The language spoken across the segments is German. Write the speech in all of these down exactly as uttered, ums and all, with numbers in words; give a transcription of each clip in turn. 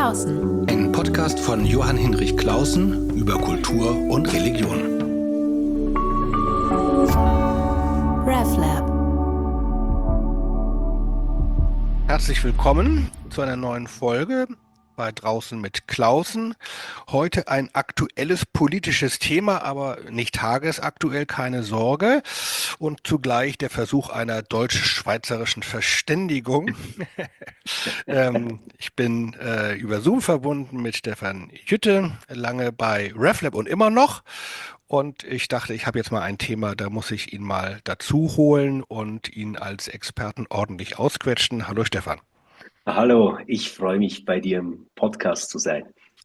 Clausen. Ein Podcast von Johann Hinrich Clausen über Kultur und Religion. RefLab. Herzlich willkommen zu einer neuen Folge bei Draußen mit Clausen. Heute ein aktuelles politisches Thema, aber nicht tagesaktuell, keine Sorge. Und zugleich der Versuch einer deutsch-schweizerischen Verständigung. ähm, ich bin äh, über Zoom verbunden mit Stefan Jütte, lange bei RefLab und immer noch. Und ich dachte, ich habe jetzt mal ein Thema, da muss ich ihn mal dazu holen und ihn als Experten ordentlich ausquetschen. Hallo Stefan. Hallo, ich freue mich, bei dir im Podcast zu sein.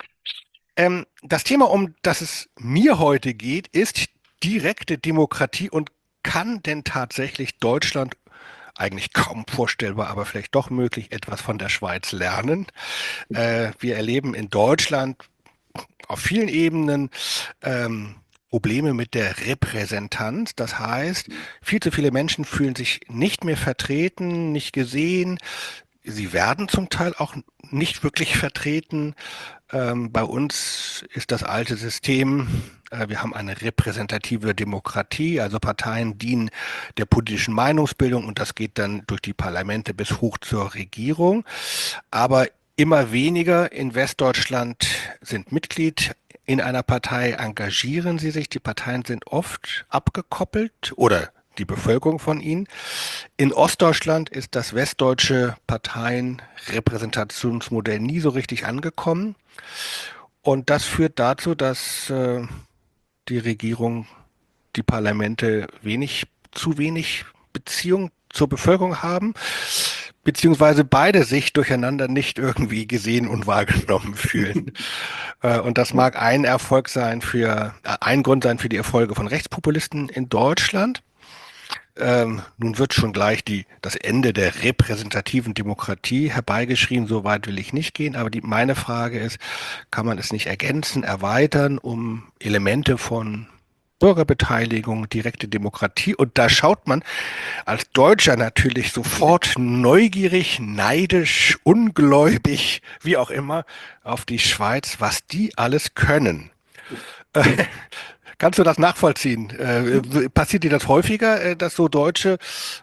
Ähm, das Thema, um das es mir heute geht, ist direkte Demokratie und kann denn tatsächlich Deutschland, eigentlich kaum vorstellbar, aber vielleicht doch möglich, etwas von der Schweiz lernen? Äh, wir erleben in Deutschland auf vielen Ebenen ähm, Probleme mit der Repräsentanz. Das heißt, viel zu viele Menschen fühlen sich nicht mehr vertreten, nicht gesehen. Sie werden zum Teil auch nicht wirklich vertreten. Ähm, bei uns ist das alte System, äh, wir haben eine repräsentative Demokratie, also Parteien dienen der politischen Meinungsbildung und das geht dann durch die Parlamente bis hoch zur Regierung. Aber immer weniger in Westdeutschland sind Mitglied in einer Partei, engagieren sie sich. Die Parteien sind oft abgekoppelt oder die Bevölkerung von ihnen. In Ostdeutschland ist das westdeutsche Parteienrepräsentationsmodell nie so richtig angekommen. Und das führt dazu, dass äh, die Regierung, die Parlamente wenig, zu wenig Beziehung zur Bevölkerung haben, beziehungsweise beide sich durcheinander nicht irgendwie gesehen und wahrgenommen fühlen. äh, und das mag ein Erfolg sein für, äh, ein Grund sein für die Erfolge von Rechtspopulisten in Deutschland. Ähm, nun wird schon gleich die, das Ende der repräsentativen Demokratie herbeigeschrieben, so weit will ich nicht gehen, aber die, meine Frage ist, kann man es nicht ergänzen, erweitern, um Elemente von Bürgerbeteiligung, direkte Demokratie, und da schaut man als Deutscher natürlich sofort neugierig, neidisch, ungläubig, wie auch immer, auf die Schweiz, was die alles können. Kannst du das nachvollziehen? Äh, passiert dir das häufiger, äh, dass so Deutsche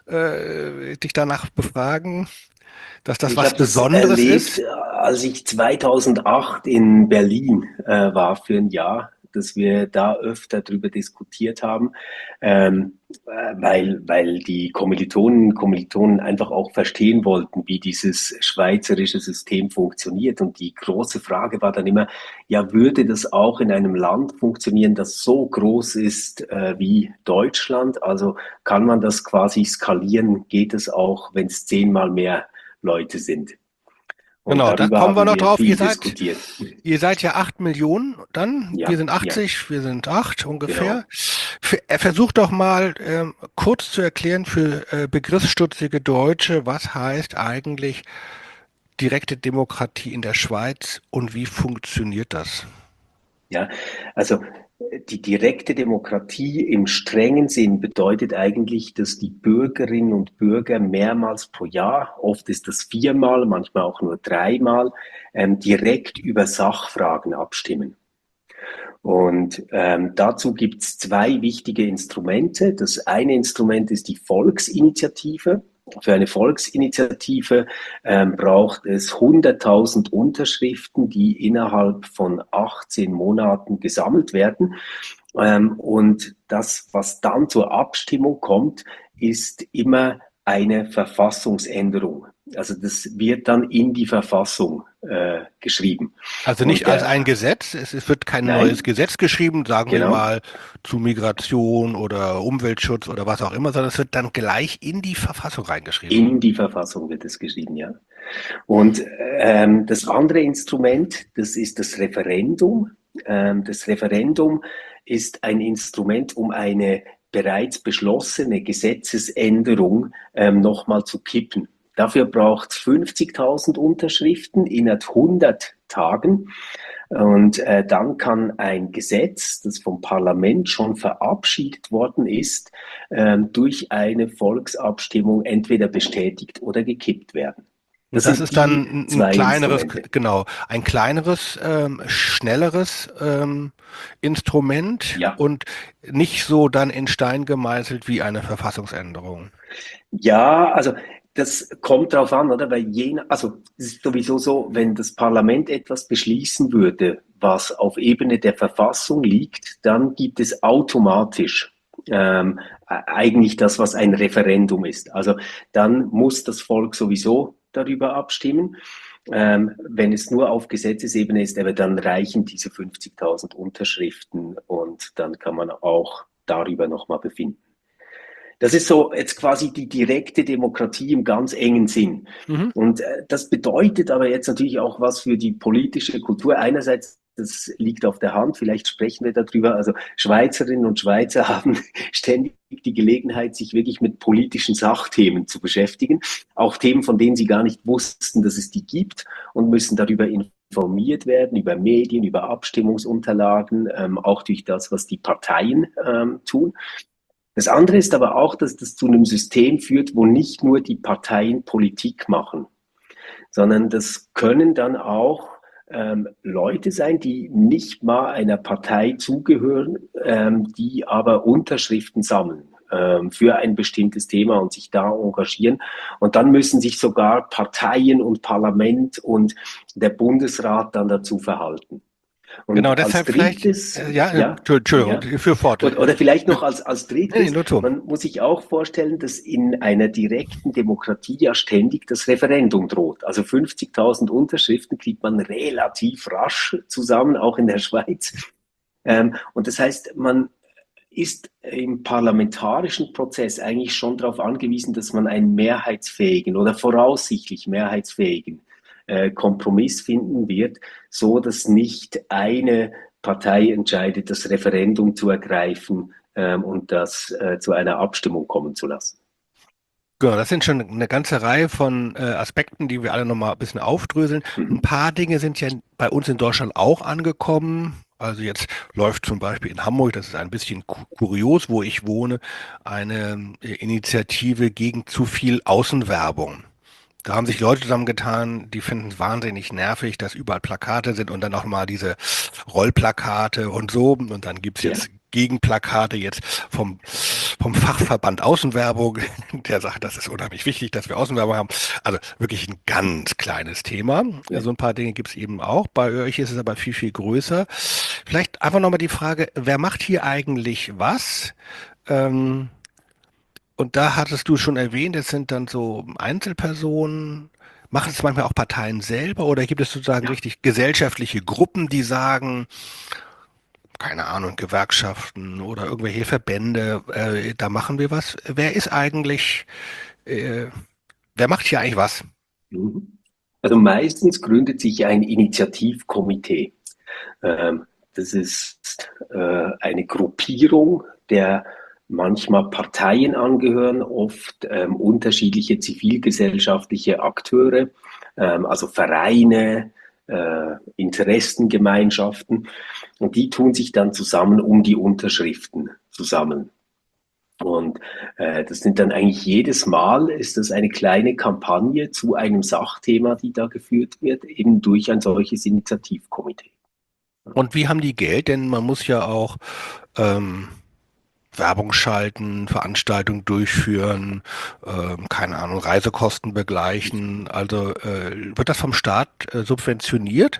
äh, dich danach befragen, dass das Ich was habe das Besonderes erlebt, ist? als ich zweitausendacht in Berlin äh, war für ein Jahr, dass wir da öfter darüber diskutiert haben, ähm, äh, weil, weil die Kommilitonen und Kommilitonen einfach auch verstehen wollten, wie dieses schweizerische System funktioniert. Und die große Frage war dann immer, ja, würde das auch in einem Land funktionieren, das so groß ist äh, wie Deutschland? Also kann man das quasi skalieren? Geht es auch, wenn es zehnmal mehr Leute sind? Und Genau, da darüber kommen wir haben noch wir drauf. Ihr viel seid, diskutiert. ihr seid ja acht Millionen dann. Wir Ja, sind ja, achtzig, wir sind acht genau. ungefähr. F- äh, Versuch doch mal ähm, kurz zu erklären für äh, begriffsstutzige Deutsche, was heißt eigentlich direkte Demokratie in der Schweiz und wie funktioniert das? Ja, also äh, die direkte Demokratie im strengen Sinn bedeutet eigentlich, dass die Bürgerinnen und Bürger mehrmals pro Jahr, oft ist das viermal, manchmal auch nur dreimal, ähm, direkt über Sachfragen abstimmen. Und ähm, dazu gibt es zwei wichtige Instrumente. Das eine Instrument ist die Volksinitiative. Für eine Volksinitiative ähm, braucht es hunderttausend Unterschriften, die innerhalb von achtzehn Monaten gesammelt werden. Ähm, und das, was dann zur Abstimmung kommt, ist immer eine Verfassungsänderung. Also das wird dann in die Verfassung äh, geschrieben. Also nicht Und als der, ein Gesetz, es, es wird kein neues nein, Gesetz geschrieben, sagen wir genau. mal zu Migration oder Umweltschutz oder was auch immer, sondern es wird dann gleich in die Verfassung reingeschrieben. In die Verfassung wird es geschrieben, ja. Und ähm, das andere Instrument, das ist das Referendum. Ähm, das Referendum ist ein Instrument, um eine bereits beschlossene Gesetzesänderung ähm, nochmal zu kippen. Dafür braucht es fünfzigtausend Unterschriften innerhalb hundert Tagen. Und äh, dann kann ein Gesetz, das vom Parlament schon verabschiedet worden ist, ähm, durch eine Volksabstimmung entweder bestätigt oder gekippt werden. Das Und das sind ist dann die ein, ein zwei kleineres, Instrumente. genau, ein kleineres, ähm, schnelleres ähm, Instrument Ja. und nicht so dann in Stein gemeißelt wie eine Verfassungsänderung. Ja, also das kommt drauf an, oder? Weil je, nach- also es ist sowieso so, wenn das Parlament etwas beschließen würde, was auf Ebene der Verfassung liegt, dann gibt es automatisch ähm, e- eigentlich das, was ein Referendum ist. Also dann muss das Volk sowieso darüber abstimmen. Ähm, wenn es nur auf Gesetzesebene ist, aber dann reichen diese fünfzigtausend Unterschriften und dann kann man auch darüber nochmal befinden. Das ist so jetzt quasi die direkte Demokratie im ganz engen Sinn. Mhm. Und äh, das bedeutet aber jetzt natürlich auch was für die politische Kultur. Einerseits, das liegt auf der Hand, vielleicht sprechen wir darüber. Also Schweizerinnen und Schweizer haben ständig die Gelegenheit, sich wirklich mit politischen Sachthemen zu beschäftigen. Auch Themen, von denen sie gar nicht wussten, dass es die gibt und müssen darüber informiert werden, über Medien, über Abstimmungsunterlagen, ähm, auch durch das, was die Parteien ähm, tun. Das andere ist aber auch, dass das zu einem System führt, wo nicht nur die Parteien Politik machen, sondern das können dann auch ähm, Leute sein, die nicht mal einer Partei zugehören, ähm, die aber Unterschriften sammeln ähm, für ein bestimmtes Thema und sich da engagieren. Und dann müssen sich sogar Parteien und Parlament und der Bundesrat dann dazu verhalten. Genau, Und als deshalb vielleicht, drittes, äh, ja, äh, ja, Entschuldigung, ja, für fort. oder, Äh, oder vielleicht Nee, noch als, als nee, drittes, nur zu. man muss sich auch vorstellen, dass in einer direkten Demokratie ja ständig das Referendum droht. Also fünfzigtausend Unterschriften kriegt man relativ rasch zusammen, auch in der Schweiz. Ähm, und das heißt, man ist im parlamentarischen Prozess eigentlich schon darauf angewiesen, dass man einen mehrheitsfähigen oder voraussichtlich mehrheitsfähigen äh, Kompromiss finden wird, so dass nicht eine Partei entscheidet, das Referendum zu ergreifen ähm, und das äh, zu einer Abstimmung kommen zu lassen. Genau, das sind schon eine ganze Reihe von äh, Aspekten, die wir alle nochmal ein bisschen aufdröseln. Ein Mhm. paar Dinge sind ja bei uns in Deutschland auch angekommen. Also jetzt läuft zum Beispiel in Hamburg, das ist ein bisschen ku- kurios, wo ich wohne, eine äh, Initiative gegen zu viel Außenwerbung. Da haben sich Leute zusammengetan, die finden es wahnsinnig nervig, dass überall Plakate sind und dann auch mal diese Rollplakate und so. Und dann gibt's Ja. jetzt Gegenplakate jetzt vom, vom Fachverband Außenwerbung, der sagt, das ist unheimlich wichtig, dass wir Außenwerbung haben. Also wirklich ein ganz kleines Thema. Ja. So ein paar Dinge gibt's eben auch. Bei euch ist es aber viel, viel größer. Vielleicht einfach nochmal die Frage, wer macht hier eigentlich was? Ähm, und da hattest du schon erwähnt, es sind dann so Einzelpersonen. Machen es manchmal auch Parteien selber oder gibt es sozusagen Ja. richtig gesellschaftliche Gruppen, die sagen, keine Ahnung, Gewerkschaften oder irgendwelche Verbände, äh, da machen wir was. Wer ist eigentlich, äh, wer macht hier eigentlich was? Mhm. Also meistens gründet sich ein Initiativkomitee. Ähm, das ist äh, eine Gruppierung, der manchmal Parteien angehören, oft ähm, unterschiedliche zivilgesellschaftliche Akteure, ähm, also Vereine, äh, Interessengemeinschaften. Und die tun sich dann zusammen, um die Unterschriften zu sammeln. Und äh, das sind dann eigentlich jedes Mal ist das eine kleine Kampagne zu einem Sachthema, die da geführt wird, eben durch ein solches Initiativkomitee. Und wie haben die Geld? Denn man muss ja auch ähm, Werbung schalten, Veranstaltungen durchführen, ähm, keine Ahnung, Reisekosten begleichen. Also äh, wird das vom Staat äh, subventioniert?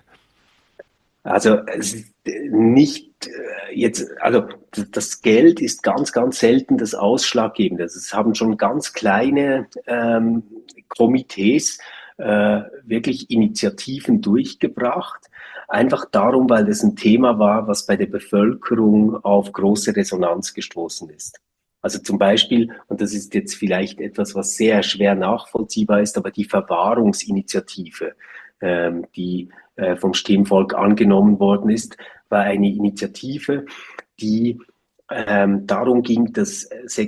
Also es ist nicht äh, jetzt, also das Geld ist ganz, ganz selten das Ausschlaggebende. Also es haben schon ganz kleine ähm, Komitees äh, wirklich Initiativen durchgebracht. Einfach darum, weil das ein Thema war, was bei der Bevölkerung auf große Resonanz gestoßen ist. Also zum Beispiel, und das ist jetzt vielleicht etwas, was sehr schwer nachvollziehbar ist, aber die Verwahrungsinitiative, ähm, die äh, vom Stimmvolk angenommen worden ist, war eine Initiative, die ähm, darum ging, dass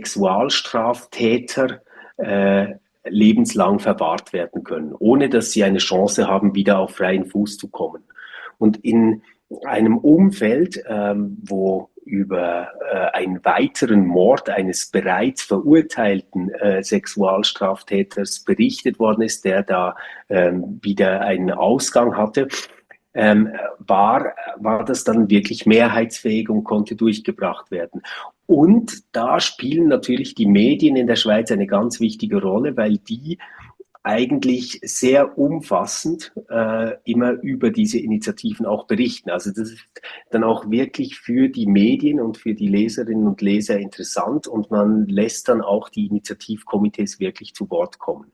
Sexualstraftäter äh, lebenslang verwahrt werden können, ohne dass sie eine Chance haben, wieder auf freien Fuß zu kommen. Und in einem Umfeld, ähm, wo über äh, einen weiteren Mord eines bereits verurteilten äh, Sexualstraftäters berichtet worden ist, der da ähm, wieder einen Ausgang hatte, ähm, war, war das dann wirklich mehrheitsfähig und konnte durchgebracht werden. Und da spielen natürlich die Medien in der Schweiz eine ganz wichtige Rolle, weil die eigentlich sehr umfassend äh, immer über diese Initiativen auch berichten. Also das ist dann auch wirklich für die Medien und für die Leserinnen und Leser interessant und man lässt dann auch die Initiativkomitees wirklich zu Wort kommen.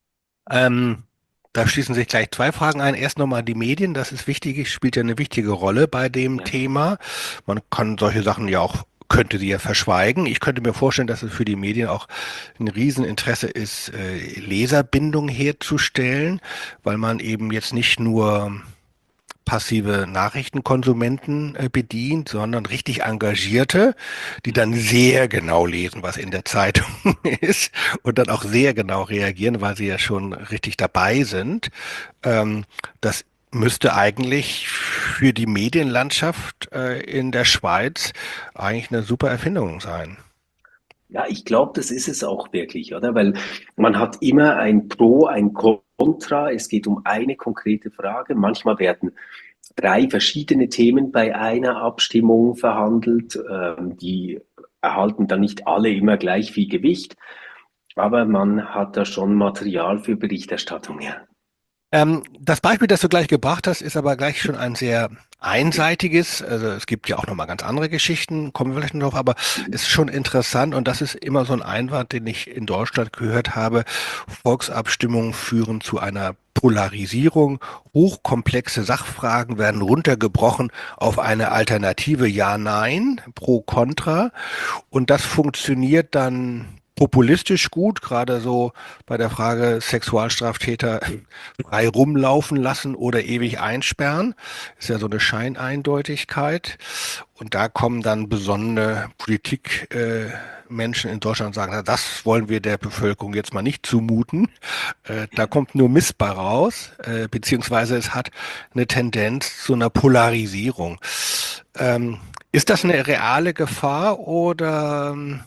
Ähm, Da schließen sich gleich zwei Fragen ein. Erst nochmal die Medien, das ist wichtig, spielt ja eine wichtige Rolle bei dem Ja. Thema. Man kann solche Sachen ja auch, könnte sie ja verschweigen. Ich könnte mir vorstellen, dass es für die Medien auch ein Rieseninteresse ist, äh, Leserbindung herzustellen, weil man eben jetzt nicht nur passive Nachrichtenkonsumenten äh, bedient, sondern richtig Engagierte, die dann sehr genau lesen, was in der Zeitung ist und dann auch sehr genau reagieren, weil sie ja schon richtig dabei sind. Ähm, das müsste eigentlich für die Medienlandschaft äh, in der Schweiz eigentlich eine super Erfindung sein. Ja, ich glaube, das ist es auch wirklich, oder? Weil man hat immer ein Pro, ein Contra. Es geht um eine konkrete Frage. Manchmal werden drei verschiedene Themen bei einer Abstimmung verhandelt. Ähm, die erhalten dann nicht alle immer gleich viel Gewicht, aber man hat da schon Material für Berichterstattung, ja. Ähm, das Beispiel, das du gleich gebracht hast, ist aber gleich schon ein sehr einseitiges. Also es gibt ja auch nochmal ganz andere Geschichten, kommen wir vielleicht noch drauf, aber ist schon interessant und das ist immer so ein Einwand, den ich in Deutschland gehört habe. Volksabstimmungen führen zu einer Polarisierung. Hochkomplexe Sachfragen werden runtergebrochen auf eine Alternative Ja-Nein, Pro-Kontra. Und das funktioniert dann populistisch gut, gerade so bei der Frage Sexualstraftäter frei rumlaufen lassen oder ewig einsperren. Ist ja so eine Scheineindeutigkeit. Und da kommen dann besondere Politikmenschen äh, Menschen in Deutschland und sagen, na, das wollen wir der Bevölkerung jetzt mal nicht zumuten. Äh, da kommt nur Mist bei raus, äh, beziehungsweise es hat eine Tendenz zu einer Polarisierung. Ähm, Ist das eine reale Gefahr oder ähm,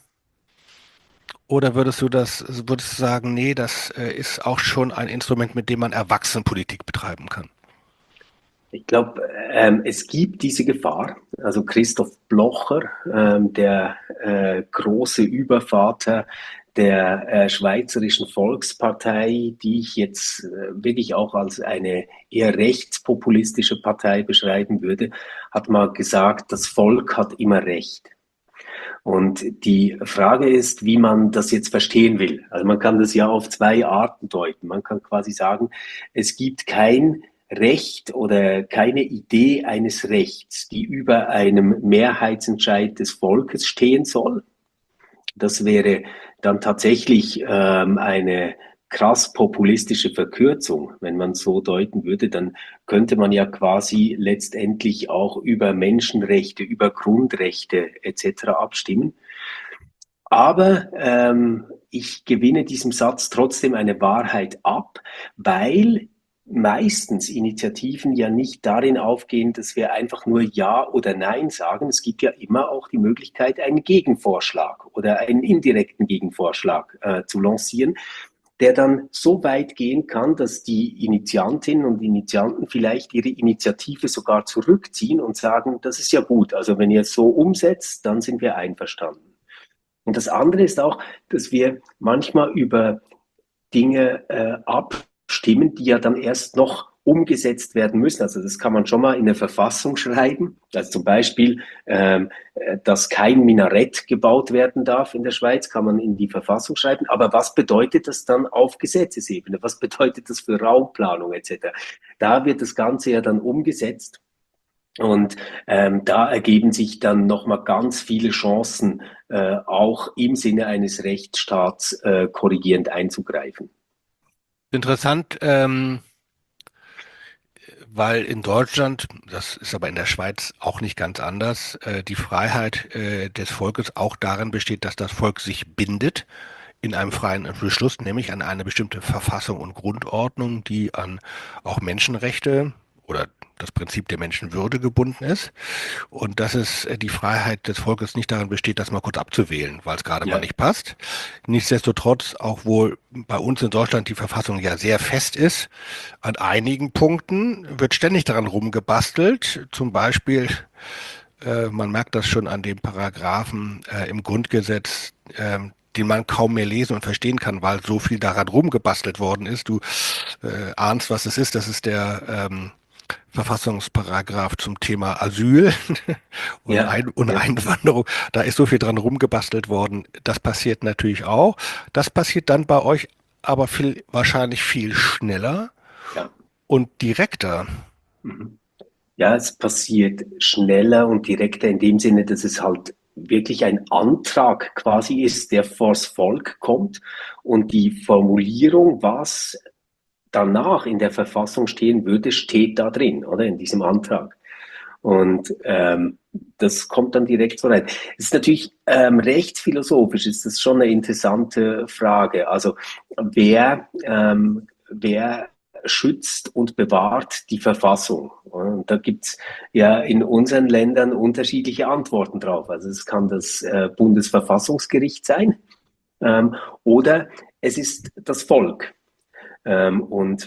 oder würdest du das, würdest du sagen, nee, das äh, ist auch schon ein Instrument, mit dem man Erwachsenenpolitik betreiben kann? Ich glaube, ähm, es gibt diese Gefahr. Also Christoph Blocher, ähm, der äh, große Übervater der äh, Schweizerischen Volkspartei, die ich jetzt äh, wirklich auch als eine eher rechtspopulistische Partei beschreiben würde, hat mal gesagt, das Volk hat immer Recht. Und die Frage ist, wie man das jetzt verstehen will. Also man kann das ja auf zwei Arten deuten. Man kann quasi sagen, es gibt kein Recht oder keine Idee eines Rechts, die über einem Mehrheitsentscheid des Volkes stehen soll. Das wäre dann tatsächlich ähm, eine krass populistische Verkürzung. Wenn man so deuten würde, dann könnte man ja quasi letztendlich auch über Menschenrechte, über Grundrechte et cetera abstimmen. Aber ähm, ich gewinne diesem Satz trotzdem eine Wahrheit ab, weil meistens Initiativen ja nicht darin aufgehen, dass wir einfach nur Ja oder Nein sagen. Es gibt ja immer auch die Möglichkeit, einen Gegenvorschlag oder einen indirekten Gegenvorschlag äh, zu lancieren, der dann so weit gehen kann, dass die Initiantinnen und Initianten vielleicht ihre Initiative sogar zurückziehen und sagen, das ist ja gut, also wenn ihr es so umsetzt, dann sind wir einverstanden. Und das andere ist auch, dass wir manchmal über Dinge äh, abstimmen, die ja dann erst noch umgesetzt werden müssen. Also das kann man schon mal in der Verfassung schreiben. Also zum Beispiel, ähm, dass kein Minarett gebaut werden darf in der Schweiz, kann man in die Verfassung schreiben. Aber was bedeutet das dann auf Gesetzesebene? Was bedeutet das für Raumplanung et cetera? Da wird das Ganze ja dann umgesetzt. Und ähm, da ergeben sich dann nochmal ganz viele Chancen, äh, auch im Sinne eines Rechtsstaats äh, korrigierend einzugreifen. Interessant, ähm, weil in Deutschland, das ist aber in der Schweiz auch nicht ganz anders, äh, die Freiheit äh, des Volkes auch darin besteht, dass das Volk sich bindet in einem freien Beschluss, nämlich an eine bestimmte Verfassung und Grundordnung, die an auch Menschenrechte oder das Prinzip der Menschenwürde gebunden ist und dass es äh, die Freiheit des Volkes nicht darin besteht, das mal kurz abzuwählen, weil es gerade mal Ja, nicht passt. Nichtsdestotrotz, auch wohl bei uns in Deutschland die Verfassung ja sehr fest ist, an einigen Punkten wird ständig daran rumgebastelt. Zum Beispiel, äh, man merkt das schon an dem Paragraphen äh, im Grundgesetz, ähm, den man kaum mehr lesen und verstehen kann, weil so viel daran rumgebastelt worden ist. Du äh, ahnst, was es ist. Das ist der ähm, Verfassungsparagraph zum Thema Asyl und, ja, Ein und ja. Einwanderung. Da ist so viel dran rumgebastelt worden. Das passiert natürlich auch. Das passiert dann bei euch aber viel, wahrscheinlich viel schneller Ja. und direkter. Mhm. Ja, es passiert schneller und direkter in dem Sinne, dass es halt wirklich ein Antrag quasi ist, der vors Volk kommt und die Formulierung, was danach in der Verfassung stehen würde, steht da drin, oder in diesem Antrag. Und ähm, das kommt dann direkt so rein. Es ist natürlich ähm, rechtsphilosophisch, ist das schon eine interessante Frage. Also wer, ähm, wer schützt und bewahrt die Verfassung? Und da gibt's ja in unseren Ländern unterschiedliche Antworten drauf. Also es kann das äh, Bundesverfassungsgericht sein ähm, oder es ist das Volk. Ähm, und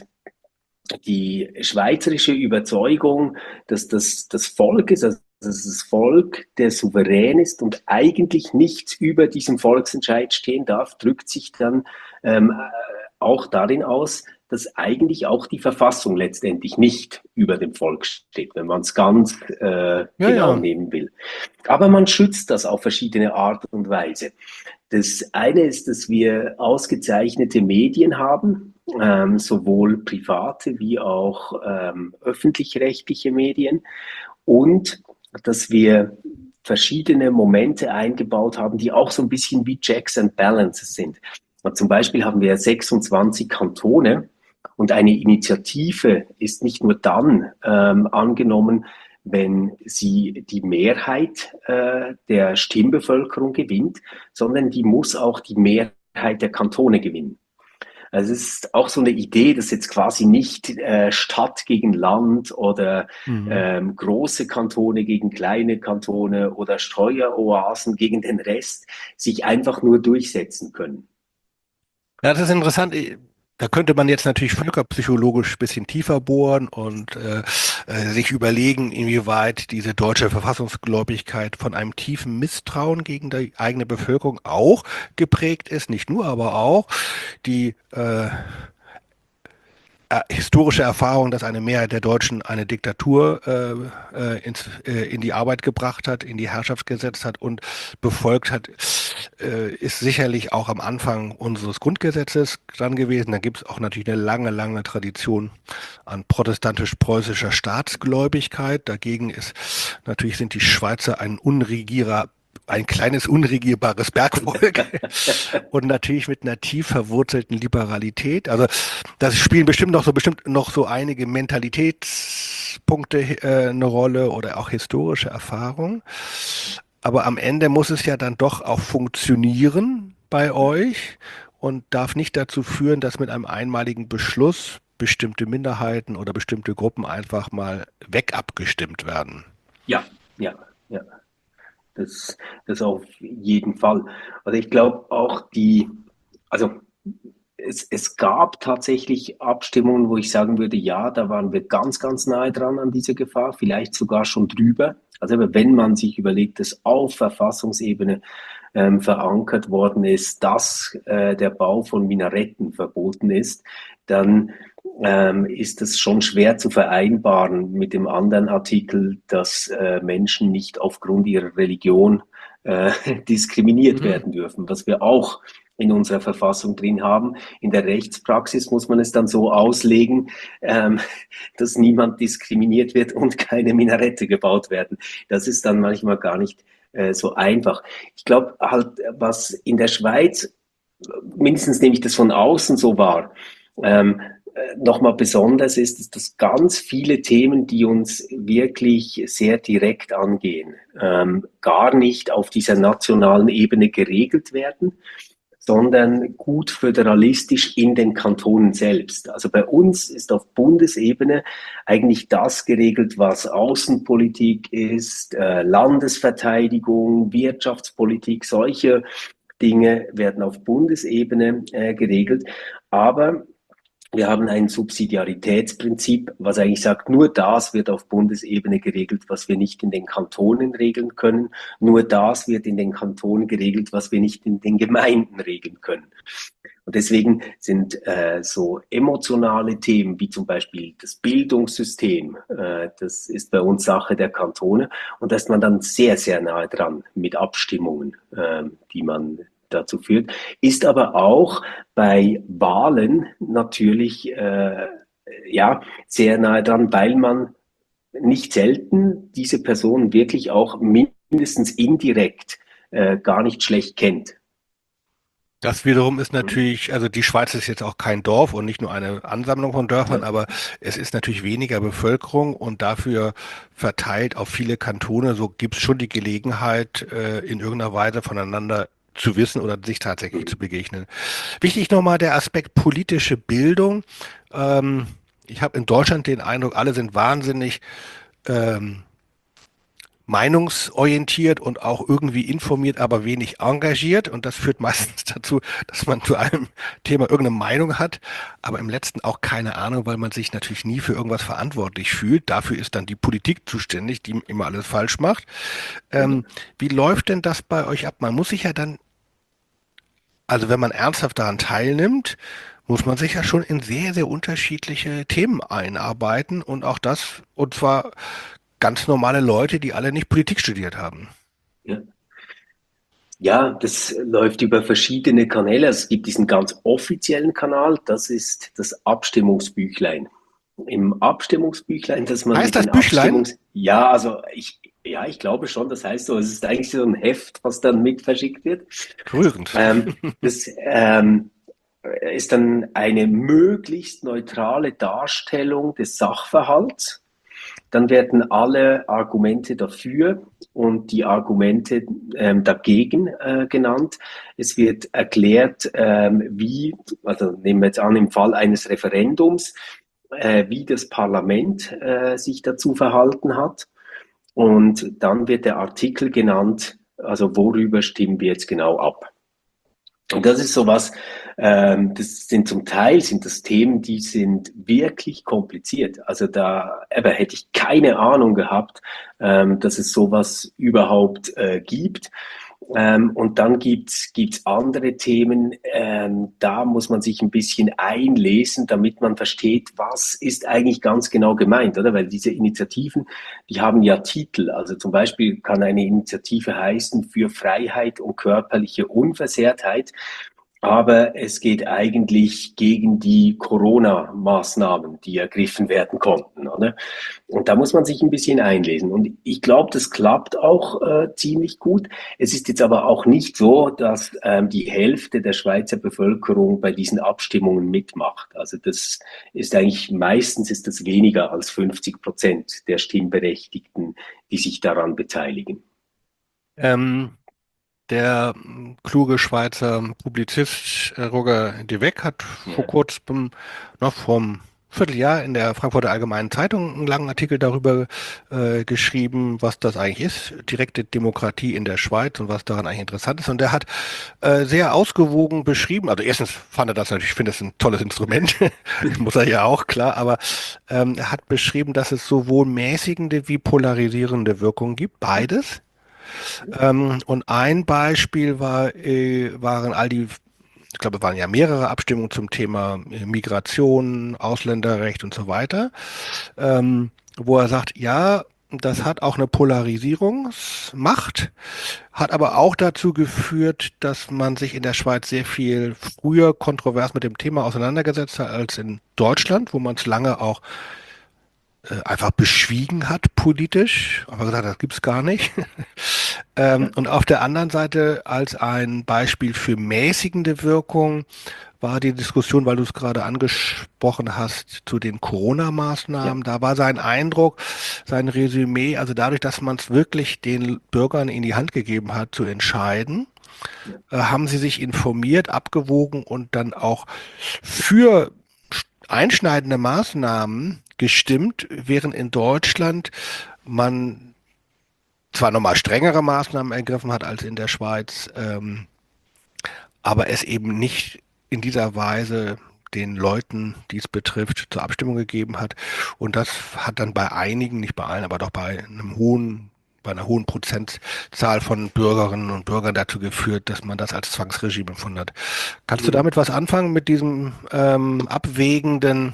die schweizerische Überzeugung, dass das das Volk ist, also dass das Volk der Souverän ist und eigentlich nichts über diesem Volksentscheid stehen darf, drückt sich dann ähm, auch darin aus, dass eigentlich auch die Verfassung letztendlich nicht über dem Volk steht, wenn man es ganz äh, Ja, genau ja. nehmen will. Aber man schützt das auf verschiedene Art und Weise. Das eine ist, dass wir ausgezeichnete Medien haben, ähm, sowohl private wie auch ähm, öffentlich-rechtliche Medien, und dass wir verschiedene Momente eingebaut haben, die auch so ein bisschen wie Checks and Balances sind. Und zum Beispiel haben wir sechsundzwanzig Kantone und eine Initiative ist nicht nur dann ähm, angenommen, wenn sie die Mehrheit äh, der Stimmbevölkerung gewinnt, sondern die muss auch die Mehrheit der Kantone gewinnen. Also es ist auch so eine Idee, dass jetzt quasi nicht äh, Stadt gegen Land oder Mhm. ähm, große Kantone gegen kleine Kantone oder Steueroasen gegen den Rest sich einfach nur durchsetzen können. Ja, das ist interessant. Da könnte man jetzt natürlich völkerpsychologisch ein bisschen tiefer bohren und äh, äh, sich überlegen, inwieweit diese deutsche Verfassungsgläubigkeit von einem tiefen Misstrauen gegen die eigene Bevölkerung auch geprägt ist. Nicht nur, aber auch die äh, äh, historische Erfahrung, dass eine Mehrheit der Deutschen eine Diktatur äh, äh, ins, äh, in die Arbeit gebracht hat, in die Herrschaft gesetzt hat und befolgt hat, äh, ist sicherlich auch am Anfang unseres Grundgesetzes dran gewesen. Da gibt es auch natürlich eine lange, lange Tradition an protestantisch-preußischer Staatsgläubigkeit. Dagegen ist natürlich sind die Schweizer ein Unregierer ein kleines unregierbares Bergvolk und natürlich mit einer tief verwurzelten Liberalität. Also das spielen bestimmt noch so bestimmt noch so einige Mentalitätspunkte äh, eine Rolle oder auch historische Erfahrung. Aber am Ende muss es ja dann doch auch funktionieren bei euch und darf nicht dazu führen, dass mit einem einmaligen Beschluss bestimmte Minderheiten oder bestimmte Gruppen einfach mal wegabgestimmt werden. Ja, ja, ja. Das, das auf jeden Fall. Also ich glaube auch die, also es, es gab tatsächlich Abstimmungen, wo ich sagen würde, ja, da waren wir ganz, ganz nahe dran an dieser Gefahr, vielleicht sogar schon drüber. Also wenn man sich überlegt, dass auf Verfassungsebene ähm, verankert worden ist, dass äh, der Bau von Minaretten verboten ist, dann ähm, ist es schon schwer zu vereinbaren mit dem anderen Artikel, dass äh, Menschen nicht aufgrund ihrer Religion äh, diskriminiert Mhm. werden dürfen, was wir auch in unserer Verfassung drin haben. In der Rechtspraxis muss man es dann so auslegen, ähm, dass niemand diskriminiert wird und keine Minarette gebaut werden. Das ist dann manchmal gar nicht äh, so einfach. Ich glaube halt, was in der Schweiz, mindestens nehme ich das von außen so wahr, ähm, nochmal besonders ist, ist, dass ganz viele Themen, die uns wirklich sehr direkt angehen, ähm, gar nicht auf dieser nationalen Ebene geregelt werden, sondern gut föderalistisch in den Kantonen selbst. Also bei uns ist auf Bundesebene eigentlich das geregelt, was Außenpolitik ist, äh, Landesverteidigung, Wirtschaftspolitik, solche Dinge werden auf Bundesebene äh, geregelt. Aber wir haben ein Subsidiaritätsprinzip, was eigentlich sagt, nur das wird auf Bundesebene geregelt, was wir nicht in den Kantonen regeln können. Nur das wird in den Kantonen geregelt, was wir nicht in den Gemeinden regeln können. Und deswegen sind äh, so emotionale Themen wie zum Beispiel das Bildungssystem, äh, das ist bei uns Sache der Kantone. Und da ist man dann sehr, sehr nahe dran mit Abstimmungen, äh, die man dazu führt, ist aber auch bei Wahlen natürlich äh, ja, sehr nahe dran, weil man nicht selten diese Person wirklich auch mindestens indirekt äh, gar nicht schlecht kennt. Das wiederum ist natürlich, also die Schweiz ist jetzt auch kein Dorf und nicht nur eine Ansammlung von Dörfern, Ja. aber es ist natürlich weniger Bevölkerung und dafür verteilt auf viele Kantone. So gibt es schon die Gelegenheit, äh, in irgendeiner Weise voneinander zu wissen oder sich tatsächlich zu begegnen. Wichtig nochmal der Aspekt politische Bildung. Ähm, ich habe in Deutschland den Eindruck, alle sind wahnsinnig ähm, meinungsorientiert und auch irgendwie informiert, aber wenig engagiert. Und das führt meistens dazu, dass man zu einem Thema irgendeine Meinung hat, aber im letzten auch keine Ahnung, weil man sich natürlich nie für irgendwas verantwortlich fühlt. Dafür ist dann die Politik zuständig, die immer alles falsch macht. Ähm, wie läuft denn das bei euch ab? Man muss sich ja dann, also wenn man ernsthaft daran teilnimmt, muss man sich ja schon in sehr, sehr unterschiedliche Themen einarbeiten und auch das, und zwar ganz normale Leute, die alle nicht Politik studiert haben. Ja. Ja, das läuft über verschiedene Kanäle. Es gibt diesen ganz offiziellen Kanal, das ist das Abstimmungsbüchlein. Im Abstimmungsbüchlein, dass man Heißt mit das den Büchlein? Abstimmungs... Ja, also ich, ja, ich glaube schon, das heißt so. Es ist eigentlich so ein Heft, was dann mit verschickt wird. Rührend. Ähm, das ähm, ist dann eine möglichst neutrale Darstellung des Sachverhalts. Dann werden alle Argumente dafür und die Argumente ähm, dagegen äh, genannt. Es wird erklärt, ähm, wie, also nehmen wir jetzt an, im Fall eines Referendums, äh, wie das Parlament äh, sich dazu verhalten hat. Und dann wird der Artikel genannt, also worüber stimmen wir jetzt genau ab. Und das ist sowas, ähm, das sind zum Teil sind das Themen, die sind wirklich kompliziert. Also da eben, hätte ich keine Ahnung gehabt, ähm, dass es sowas überhaupt äh, gibt. Ähm, und dann gibt's gibt's andere Themen, ähm, da muss man sich ein bisschen einlesen, damit man versteht, was ist eigentlich ganz genau gemeint, oder? Weil diese Initiativen, die haben ja Titel. Also zum Beispiel kann eine Initiative heißen für Freiheit und körperliche Unversehrtheit. Aber es geht eigentlich gegen die Corona-Maßnahmen, die ergriffen werden konnten, oder? Und da muss man sich ein bisschen einlesen. Und ich glaube, das klappt auch äh, ziemlich gut. Es ist jetzt aber auch nicht so, dass ähm, die Hälfte der Schweizer Bevölkerung bei diesen Abstimmungen mitmacht. Also das ist eigentlich, meistens ist das weniger als fünfzig Prozent der Stimmberechtigten, die sich daran beteiligen. Ähm, der m, kluge Schweizer Publizist äh, Roger de Weck hat vor Ja. kurzem, noch vom Vierteljahr in der Frankfurter Allgemeinen Zeitung einen langen Artikel darüber äh, geschrieben, was das eigentlich ist, direkte Demokratie in der Schweiz und was daran eigentlich interessant ist. Und der hat äh, sehr ausgewogen beschrieben, also erstens fand er das natürlich, ich finde es ein tolles Instrument, muss er ja auch, klar, aber ähm, er hat beschrieben, dass es sowohl mäßigende wie polarisierende Wirkungen gibt, beides. Ähm, und ein Beispiel war, äh, waren all die, ich glaube, es waren ja mehrere Abstimmungen zum Thema äh, Migration, Ausländerrecht und so weiter, ähm, wo er sagt, ja, das hat auch eine Polarisierungsmacht, hat aber auch dazu geführt, dass man sich in der Schweiz sehr viel früher kontrovers mit dem Thema auseinandergesetzt hat als in Deutschland, wo man es lange auch äh, einfach beschwiegen hat politisch, aber gesagt, das gibt's gar nicht. Ähm, und auf der anderen Seite als ein Beispiel für mäßigende Wirkung war die Diskussion, weil du es gerade angesprochen hast, zu den Ja. Corona-Maßnahmen. Da war sein Eindruck, sein Resümee, also dadurch, dass man es wirklich den Bürgern in die Hand gegeben hat, zu entscheiden, Ja. äh, haben Sie sich informiert, abgewogen und dann auch für einschneidende Maßnahmen gestimmt, während in Deutschland man zwar nochmal strengere Maßnahmen ergriffen hat als in der Schweiz, ähm, aber es eben nicht in dieser Weise den Leuten, die es betrifft, zur Abstimmung gegeben hat. Und das hat dann bei einigen, nicht bei allen, aber doch bei einem hohen, bei einer hohen Prozentzahl von Bürgerinnen und Bürgern dazu geführt, dass man das als Zwangsregime empfunden hat. Kannst du Mhm. damit was anfangen mit diesem ähm, abwägenden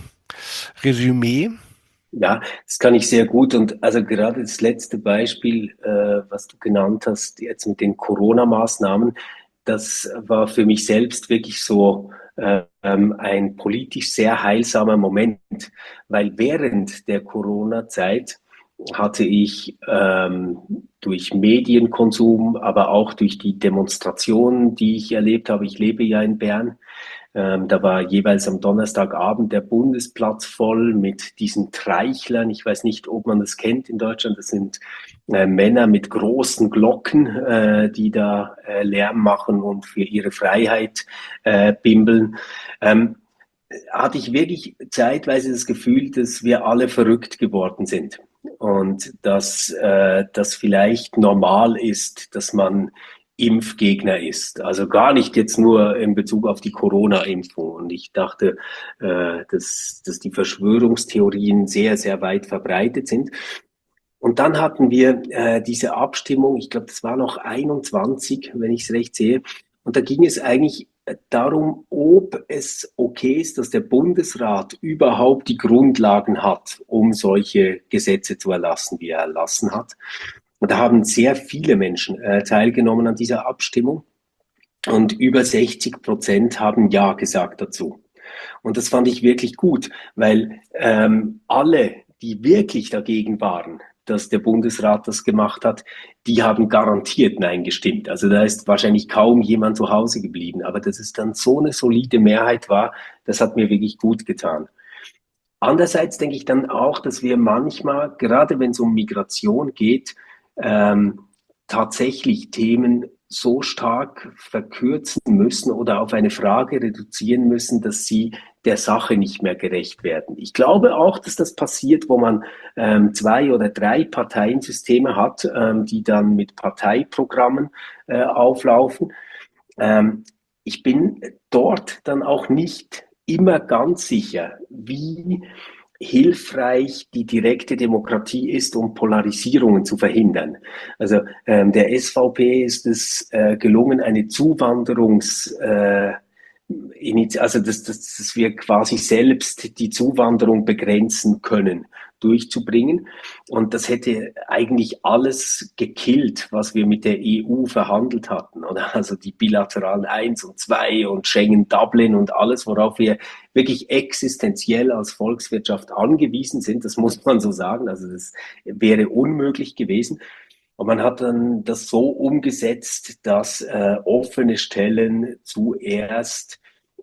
Resümee? Ja, das kann ich sehr gut. Und also gerade das letzte Beispiel, äh, was du genannt hast, jetzt mit den Corona-Maßnahmen, das war für mich selbst wirklich so äh, ähm, ein politisch sehr heilsamer Moment, weil während der Corona-Zeit hatte ich ähm, durch Medienkonsum, aber auch durch die Demonstrationen, die ich erlebt habe, ich lebe ja in Bern, ähm, da war jeweils am Donnerstagabend der Bundesplatz voll mit diesen Treichlern. Ich weiß nicht, ob man das kennt in Deutschland. Das sind äh, Männer mit großen Glocken, äh, die da äh, Lärm machen und für ihre Freiheit äh, bimbeln. Ähm, hatte ich wirklich zeitweise das Gefühl, dass wir alle verrückt geworden sind und dass äh, das vielleicht normal ist, dass man Impfgegner ist. Also gar nicht jetzt nur in Bezug auf die Corona-Impfung. Und ich dachte, äh, dass, dass die Verschwörungstheorien sehr, sehr weit verbreitet sind. Und dann hatten wir äh, diese Abstimmung, ich glaube, das war noch einundzwanzig, wenn ich es recht sehe. Und da ging es eigentlich darum, ob es okay ist, dass der Bundesrat überhaupt die Grundlagen hat, um solche Gesetze zu erlassen, wie er erlassen hat. Und da haben sehr viele Menschen äh, teilgenommen an dieser Abstimmung und über sechzig Prozent haben Ja gesagt dazu. Und das fand ich wirklich gut, weil ähm, alle, die wirklich dagegen waren, dass der Bundesrat das gemacht hat, die haben garantiert Nein gestimmt. Also da ist wahrscheinlich kaum jemand zu Hause geblieben. Aber dass es dann so eine solide Mehrheit war, das hat mir wirklich gut getan. Andererseits denke ich dann auch, dass wir manchmal, gerade wenn es um Migration geht, ähm, tatsächlich Themen so stark verkürzen müssen oder auf eine Frage reduzieren müssen, dass sie der Sache nicht mehr gerecht werden. Ich glaube auch, dass das passiert, wo man ähm, zwei oder drei Parteiensysteme hat, ähm, die dann mit Parteiprogrammen äh, auflaufen. Ähm, ich bin dort dann auch nicht immer ganz sicher, wie hilfreich die direkte Demokratie ist, um Polarisierungen zu verhindern. Also ähm, der S V P ist es äh, gelungen, eine Zuwanderungs äh, also dass, dass, dass wir quasi selbst die Zuwanderung begrenzen können, durchzubringen. Und das hätte eigentlich alles gekillt, was wir mit der E U verhandelt hatten, oder? Also die bilateralen eins und zwei und Schengen Dublin und alles, worauf wir wirklich existenziell als Volkswirtschaft angewiesen sind, das muss man so sagen. Also das wäre unmöglich gewesen. Und man hat dann das so umgesetzt, dass äh, offene Stellen zuerst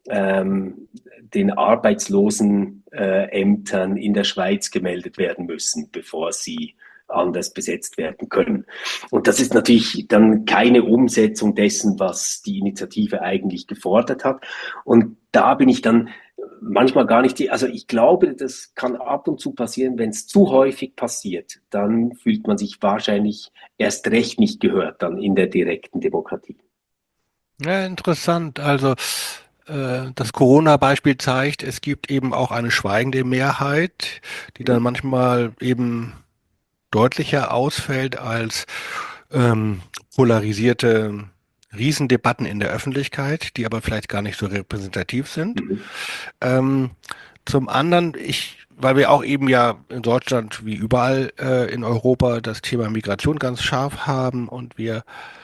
ähm, den Arbeitslosenämtern äh, in der Schweiz gemeldet werden müssen, bevor sie anders besetzt werden können. Und das ist natürlich dann keine Umsetzung dessen, was die Initiative eigentlich gefordert hat. Und da bin ich dann manchmal gar nicht, die, also ich glaube, das kann ab und zu passieren, wenn es zu häufig passiert, dann fühlt man sich wahrscheinlich erst recht nicht gehört dann in der direkten Demokratie. Ja, interessant. Also äh, das Corona-Beispiel zeigt, es gibt eben auch eine schweigende Mehrheit, die dann manchmal eben deutlicher ausfällt als ähm, polarisierte Riesendebatten in der Öffentlichkeit, die aber vielleicht gar nicht so repräsentativ sind. Mhm. Ähm, zum anderen, ich, weil wir auch eben ja in Deutschland wie überall äh, in Europa das Thema Migration ganz scharf haben und wir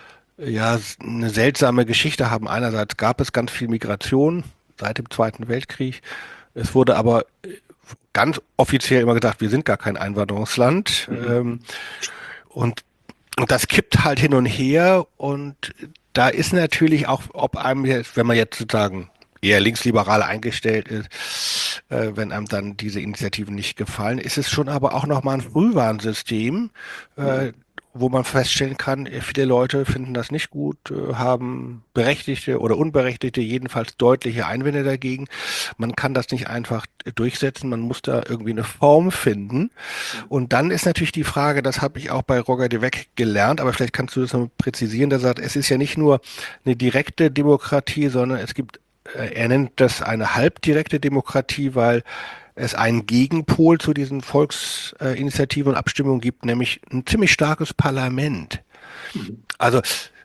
ja eine seltsame Geschichte haben. Einerseits gab es ganz viel Migration seit dem Zweiten Weltkrieg. Es wurde aber ganz offiziell immer gesagt, wir sind gar kein Einwanderungsland. Mhm. Ähm, und, und das kippt halt hin und her. Und da ist natürlich auch, ob einem jetzt, wenn man jetzt sozusagen eher linksliberal eingestellt ist, äh, wenn einem dann diese Initiativen nicht gefallen, ist es schon aber auch nochmal ein Frühwarnsystem, äh, Mhm. wo man feststellen kann, äh, viele Leute finden das nicht gut, äh, haben berechtigte oder unberechtigte, jedenfalls deutliche Einwände dagegen. Man kann das nicht einfach äh, durchsetzen, man muss da irgendwie eine Form finden. Und dann ist natürlich die Frage, das habe ich auch bei Roger de Weck gelernt, aber vielleicht kannst du das noch präzisieren, der sagt, es ist ja nicht nur eine direkte Demokratie, sondern es gibt, äh, er nennt das eine halbdirekte Demokratie, weil es einen Gegenpol zu diesen Volksinitiativen und Abstimmungen gibt, nämlich ein ziemlich starkes Parlament. Mhm. Also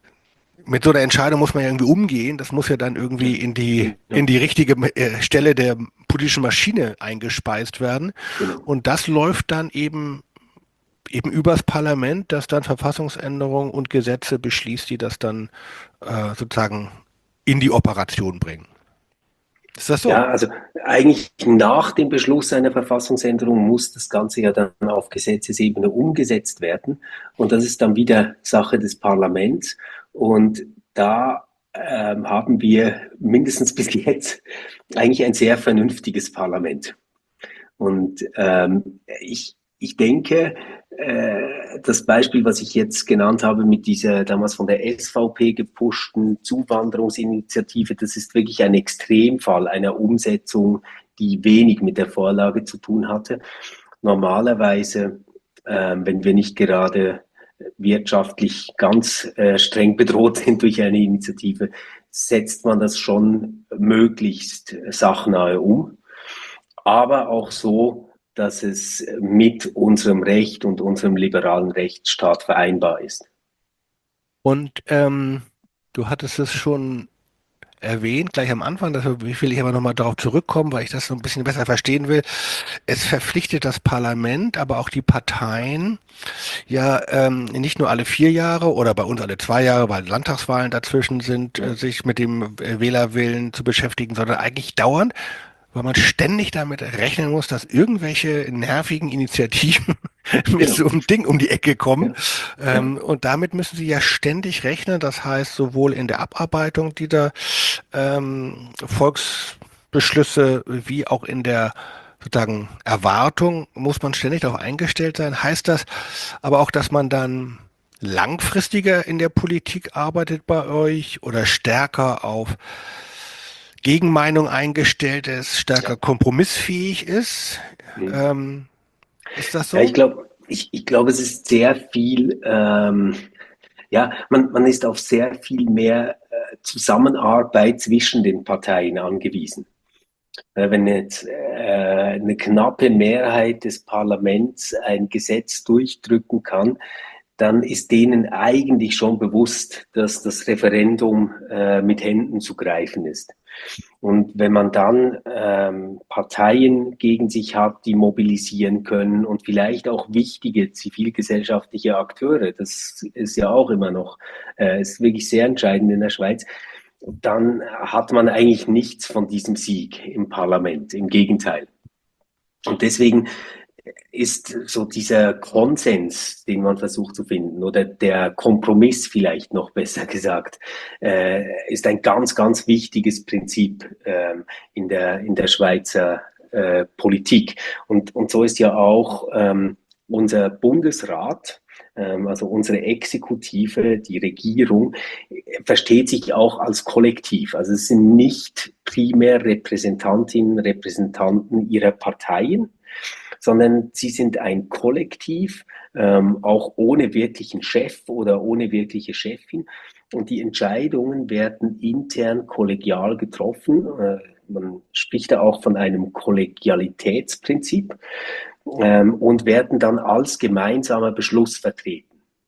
mit so einer Entscheidung muss man ja irgendwie umgehen. Das muss ja dann irgendwie Ja, in die, in genau, die richtige äh, Stelle der politischen Maschine eingespeist werden. genau. Und das läuft dann eben eben übers Parlament, das dann Verfassungsänderungen und Gesetze beschließt, die das dann äh, sozusagen in die Operation bringen. Ist das so? Ja, also eigentlich nach dem Beschluss einer Verfassungsänderung muss das Ganze ja dann auf Gesetzesebene umgesetzt werden. Und das ist dann wieder Sache des Parlaments. Und da ähm, haben wir mindestens bis jetzt eigentlich ein sehr vernünftiges Parlament. Und ähm, ich, ich denke, äh, das Beispiel, was ich jetzt genannt habe mit dieser damals von der S V P gepushten Zuwanderungsinitiative, das ist wirklich ein Extremfall einer Umsetzung, die wenig mit der Vorlage zu tun hatte. Normalerweise, äh, wenn wir nicht gerade wirtschaftlich ganz äh, streng bedroht sind durch eine Initiative, setzt man das schon möglichst sachnahe um, aber auch so, dass es mit unserem Recht und unserem liberalen Rechtsstaat vereinbar ist. Und ähm, du hattest es schon erwähnt, gleich am Anfang, das will ich aber nochmal darauf zurückkommen, weil ich das so ein bisschen besser verstehen will. Es verpflichtet das Parlament, aber auch die Parteien, ja, ähm, nicht nur alle vier Jahre oder bei uns alle zwei Jahre, weil Landtagswahlen dazwischen sind, Ja, äh, sich mit dem äh, Wählerwillen zu beschäftigen, sondern eigentlich dauernd, weil man ständig damit rechnen muss, dass irgendwelche nervigen Initiativen mit genau. so einem Ding um die Ecke kommen. Ja, ja, Ähm, und damit müssen sie ja ständig rechnen. Das heißt, sowohl in der Abarbeitung dieser ähm, Volksbeschlüsse wie auch in der sozusagen Erwartung muss man ständig darauf eingestellt sein. Heißt das aber auch, dass man dann langfristiger in der Politik arbeitet bei euch oder stärker auf Gegenmeinung eingestellt ist, stärker ja. kompromissfähig ist? Mhm. Ähm, ist das Ja, ich so? glaube, ich, ich glaube, es ist sehr viel, ähm, ja, man, man ist auf sehr viel mehr äh, Zusammenarbeit zwischen den Parteien angewiesen. Äh, Wenn jetzt äh, eine knappe Mehrheit des Parlaments ein Gesetz durchdrücken kann, dann ist denen eigentlich schon bewusst, dass das Referendum äh, mit Händen zu greifen ist. Und wenn man dann ähm, Parteien gegen sich hat, die mobilisieren können und vielleicht auch wichtige zivilgesellschaftliche Akteure, das ist ja auch immer noch, äh, ist wirklich sehr entscheidend in der Schweiz, dann hat man eigentlich nichts von diesem Sieg im Parlament. Im Gegenteil. Und deswegen ist so dieser Konsens, den man versucht zu finden, oder der Kompromiss vielleicht noch besser gesagt, äh, ist ein ganz, ganz wichtiges Prinzip äh, in der, in der Schweizer äh, Politik. Und, und so ist ja auch ähm, unser Bundesrat, ähm, also unsere Exekutive, die Regierung, versteht sich auch als Kollektiv. Also es sind nicht primär Repräsentantinnen, Repräsentanten ihrer Parteien, sondern sie sind ein Kollektiv, ähm, auch ohne wirklichen Chef oder ohne wirkliche Chefin. Und die Entscheidungen werden intern kollegial getroffen. Äh, man spricht da auch von einem Kollegialitätsprinzip ähm, und werden dann als gemeinsamer Beschluss vertreten.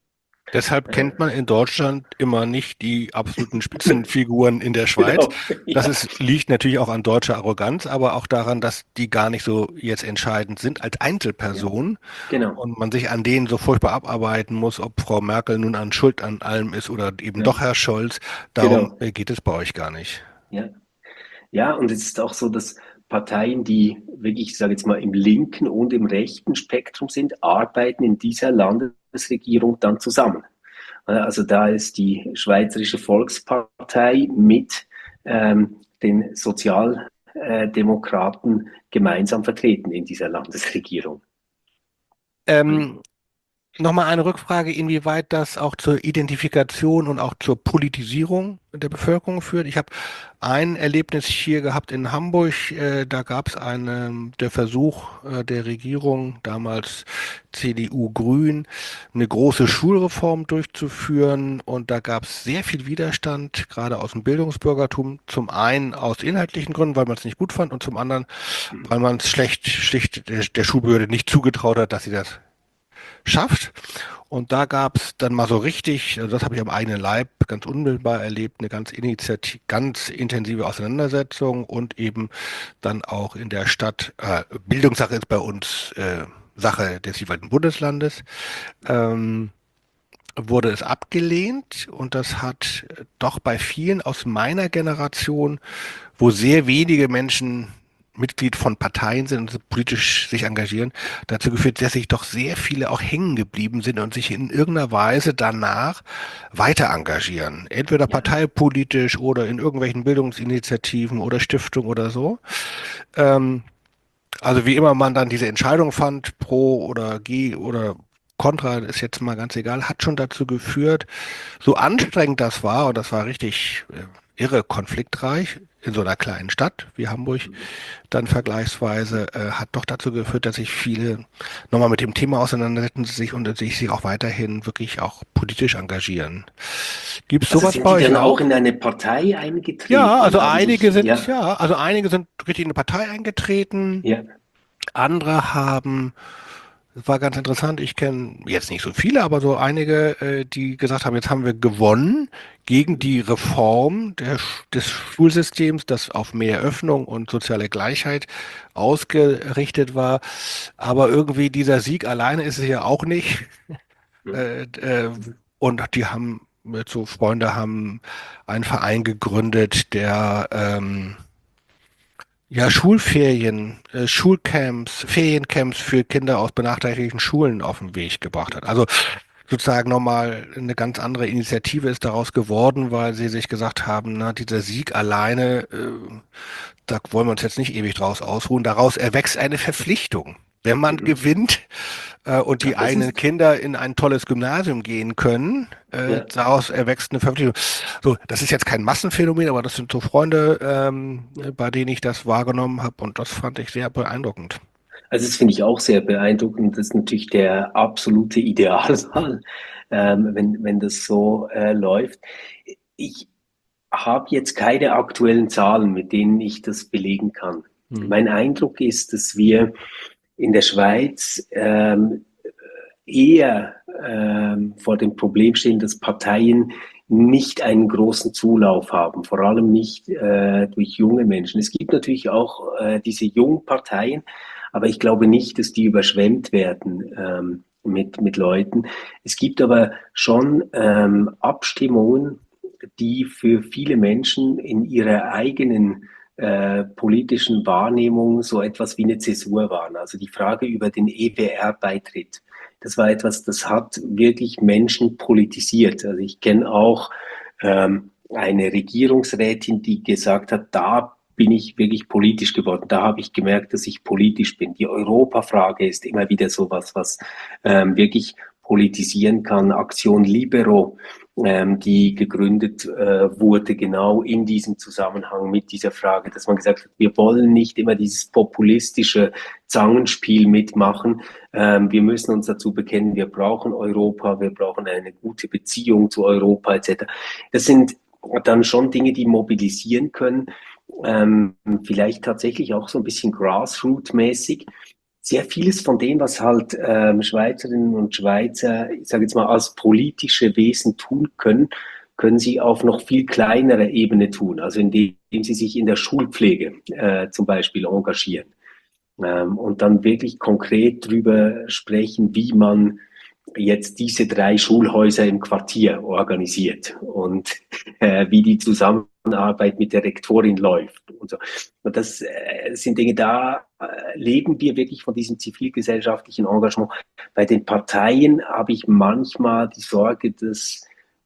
Deshalb Äh, kennt man in Deutschland immer nicht die absoluten Spitzenfiguren in der Schweiz. genau, Das ja, ist, liegt natürlich auch an deutscher Arroganz, aber auch daran, dass die gar nicht so jetzt entscheidend sind als ja, Einzelpersonen genau, und man sich an denen so furchtbar abarbeiten muss, ob Frau Merkel nun an Schuld an allem ist oder eben ja, doch Herr Scholz. Darum genau, äh, geht es bei euch gar nicht. ja. Ja, und es ist auch so, dass Parteien, die wirklich, ich sage jetzt mal, im linken und im rechten Spektrum sind, arbeiten in dieser Landesregierung dann zusammen. Also da ist die Schweizerische Volkspartei mit ähm, den Sozialdemokraten gemeinsam vertreten in dieser Landesregierung. Ähm, Nochmal eine Rückfrage, inwieweit das auch zur Identifikation und auch zur Politisierung der Bevölkerung führt. Ich habe ein Erlebnis hier gehabt in Hamburg. Äh, da gab es einen, der Versuch äh, der Regierung, damals C D U-Grün, eine große Schulreform durchzuführen. Und da gab es sehr viel Widerstand, gerade aus dem Bildungsbürgertum. Zum einen aus inhaltlichen Gründen, weil man es nicht gut fand, und zum anderen, weil man es schlecht, schlicht der, der Schulbehörde nicht zugetraut hat, dass sie das schafft. Und da gab es dann mal so richtig, also das habe ich am eigenen Leib ganz unmittelbar erlebt, eine ganz initiativ, ganz intensive Auseinandersetzung und eben dann auch in der Stadt, äh, Bildungssache ist bei uns äh, Sache des jeweiligen Bundeslandes, ähm, wurde es abgelehnt, und das hat doch bei vielen aus meiner Generation, wo sehr wenige Menschen Mitglied von Parteien sind und politisch sich engagieren, dazu geführt, dass sich doch sehr viele auch hängen geblieben sind und sich in irgendeiner Weise danach weiter engagieren. Entweder Ja. parteipolitisch oder in irgendwelchen Bildungsinitiativen oder Stiftungen oder so. Ähm, also wie immer man dann diese Entscheidung fand, pro oder ge oder Contra, ist jetzt mal ganz egal, hat schon dazu geführt, so anstrengend das war, und das war richtig äh, irre konfliktreich in so einer kleinen Stadt wie Hamburg, dann vergleichsweise, äh, hat doch dazu geführt, dass sich viele nochmal mit dem Thema auseinandersetzen sich und sich, sich auch weiterhin wirklich auch politisch engagieren. Gibt es Also sowas sind bei die euch dann auch auch? in eine Partei Ja, eingetreten? also Haben einige sich, sind, ja, ja, also einige sind richtig in eine Partei eingetreten, ja, andere haben, das war ganz interessant, ich kenne jetzt nicht so viele, aber so einige, äh, die gesagt haben, jetzt haben wir gewonnen gegen die Reform der, Sch- des Schulsystems, das auf mehr Öffnung und soziale Gleichheit ausgerichtet war. Aber irgendwie dieser Sieg alleine ist es ja auch nicht. Äh, äh, und die haben, jetzt so Freunde haben einen Verein gegründet, der ähm, ja, Schulferien, äh, Schulcamps, Feriencamps für Kinder aus benachteiligten Schulen auf den Weg gebracht hat. Also sozusagen nochmal eine ganz andere Initiative ist daraus geworden, weil sie sich gesagt haben, na, dieser Sieg alleine, äh, da wollen wir uns jetzt nicht ewig draus ausruhen. Daraus erwächst eine Verpflichtung. Wenn man mhm. gewinnt äh, und Ja, die das eigenen ist, Kinder in ein tolles Gymnasium gehen können, äh, ja. daraus erwächst eine Verpflichtung. So, das ist jetzt kein Massenphänomen, aber das sind so Freunde, ähm, bei denen ich das wahrgenommen habe, und das fand ich sehr beeindruckend. Also das finde ich auch sehr beeindruckend. Das ist natürlich der absolute Idealfall, ähm, wenn, wenn das so äh, läuft. Ich habe jetzt keine aktuellen Zahlen, mit denen ich das belegen kann. Hm. Mein Eindruck ist, dass wir in der Schweiz ähm, eher ähm, vor dem Problem stehen, dass Parteien nicht einen großen Zulauf haben, vor allem nicht äh, durch junge Menschen. Es gibt natürlich auch äh, diese jungen Parteien, aber ich glaube nicht, dass die überschwemmt werden ähm, mit, mit Leuten. Es gibt aber schon ähm, Abstimmungen, die für viele Menschen in ihrer eigenen äh, politischen Wahrnehmung so etwas wie eine Zäsur waren. Also die Frage über den E W R-Beitritt. Das war etwas, das hat wirklich Menschen politisiert. Also ich kenne auch ähm, eine Regierungsrätin, die gesagt hat, da bin ich wirklich politisch geworden. Da habe ich gemerkt, dass ich politisch bin. Die Europafrage ist immer wieder sowas, was ähm, wirklich politisieren kann. Aktion Libero, ähm, die gegründet äh, wurde, genau in diesem Zusammenhang mit dieser Frage, dass man gesagt hat, wir wollen nicht immer dieses populistische Zangenspiel mitmachen. Ähm, wir müssen uns dazu bekennen, wir brauchen Europa, wir brauchen eine gute Beziehung zu Europa et cetera. Das sind dann schon Dinge, die mobilisieren können, ähm, vielleicht tatsächlich auch so ein bisschen Grassroot-mäßig. Sehr vieles von dem, was halt ähm, Schweizerinnen und Schweizer, ich sage jetzt mal, als politische Wesen tun können, können sie auf noch viel kleinerer Ebene tun. Also indem sie sich in der Schulpflege äh, zum Beispiel engagieren ähm, und dann wirklich konkret drüber sprechen, wie man jetzt diese drei Schulhäuser im Quartier organisiert und äh, wie die Zusammenarbeit mit der Rektorin läuft. Und, so. Und das äh, sind Dinge, da äh, leben wir wirklich von diesem zivilgesellschaftlichen Engagement. Bei den Parteien habe ich manchmal die Sorge, dass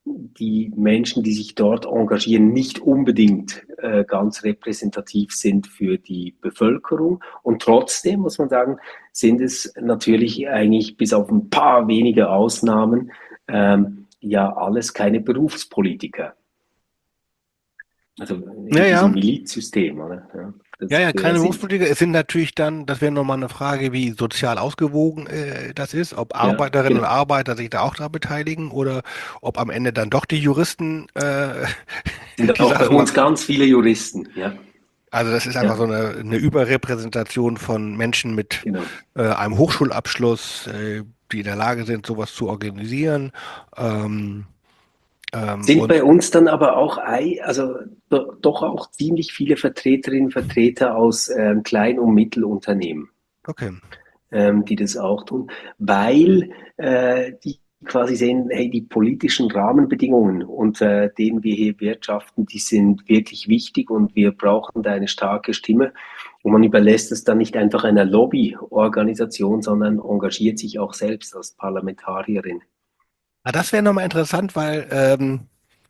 die Menschen, die sich dort engagieren, nicht unbedingt äh, ganz repräsentativ sind für die Bevölkerung. Und trotzdem muss man sagen, sind es natürlich eigentlich bis auf ein paar wenige Ausnahmen ähm, ja alles keine Berufspolitiker. Also in Ja, diesem ja. Milizsystem, oder? Ja, Ja, das ja, wäre keine sinnvoll. Berufspolitiker. Es sind natürlich dann, das wäre nochmal eine Frage, wie sozial ausgewogen äh, das ist, ob Ja, Arbeiterinnen und genau. Arbeiter sich da auch daran beteiligen oder ob am Ende dann doch die Juristen äh, Sind die auch bei Sachen uns machen. ganz viele Juristen. Ja, Also das ist einfach ja, so eine, eine Überrepräsentation von Menschen mit genau. äh, einem Hochschulabschluss, äh, die in der Lage sind, sowas zu organisieren. Ähm, ähm, Sind und bei uns dann aber auch, ei- also do, doch auch ziemlich viele Vertreterinnen und Vertreter aus ähm, Klein- und Mittelunternehmen, okay. ähm, die das auch tun, weil äh, die quasi sehen, hey, die politischen Rahmenbedingungen, unter denen wir hier wirtschaften, die sind wirklich wichtig und wir brauchen da eine starke Stimme. Und man überlässt es dann nicht einfach einer Lobbyorganisation, sondern engagiert sich auch selbst als Parlamentarierin. Ah, das wäre nochmal interessant, weil ähm,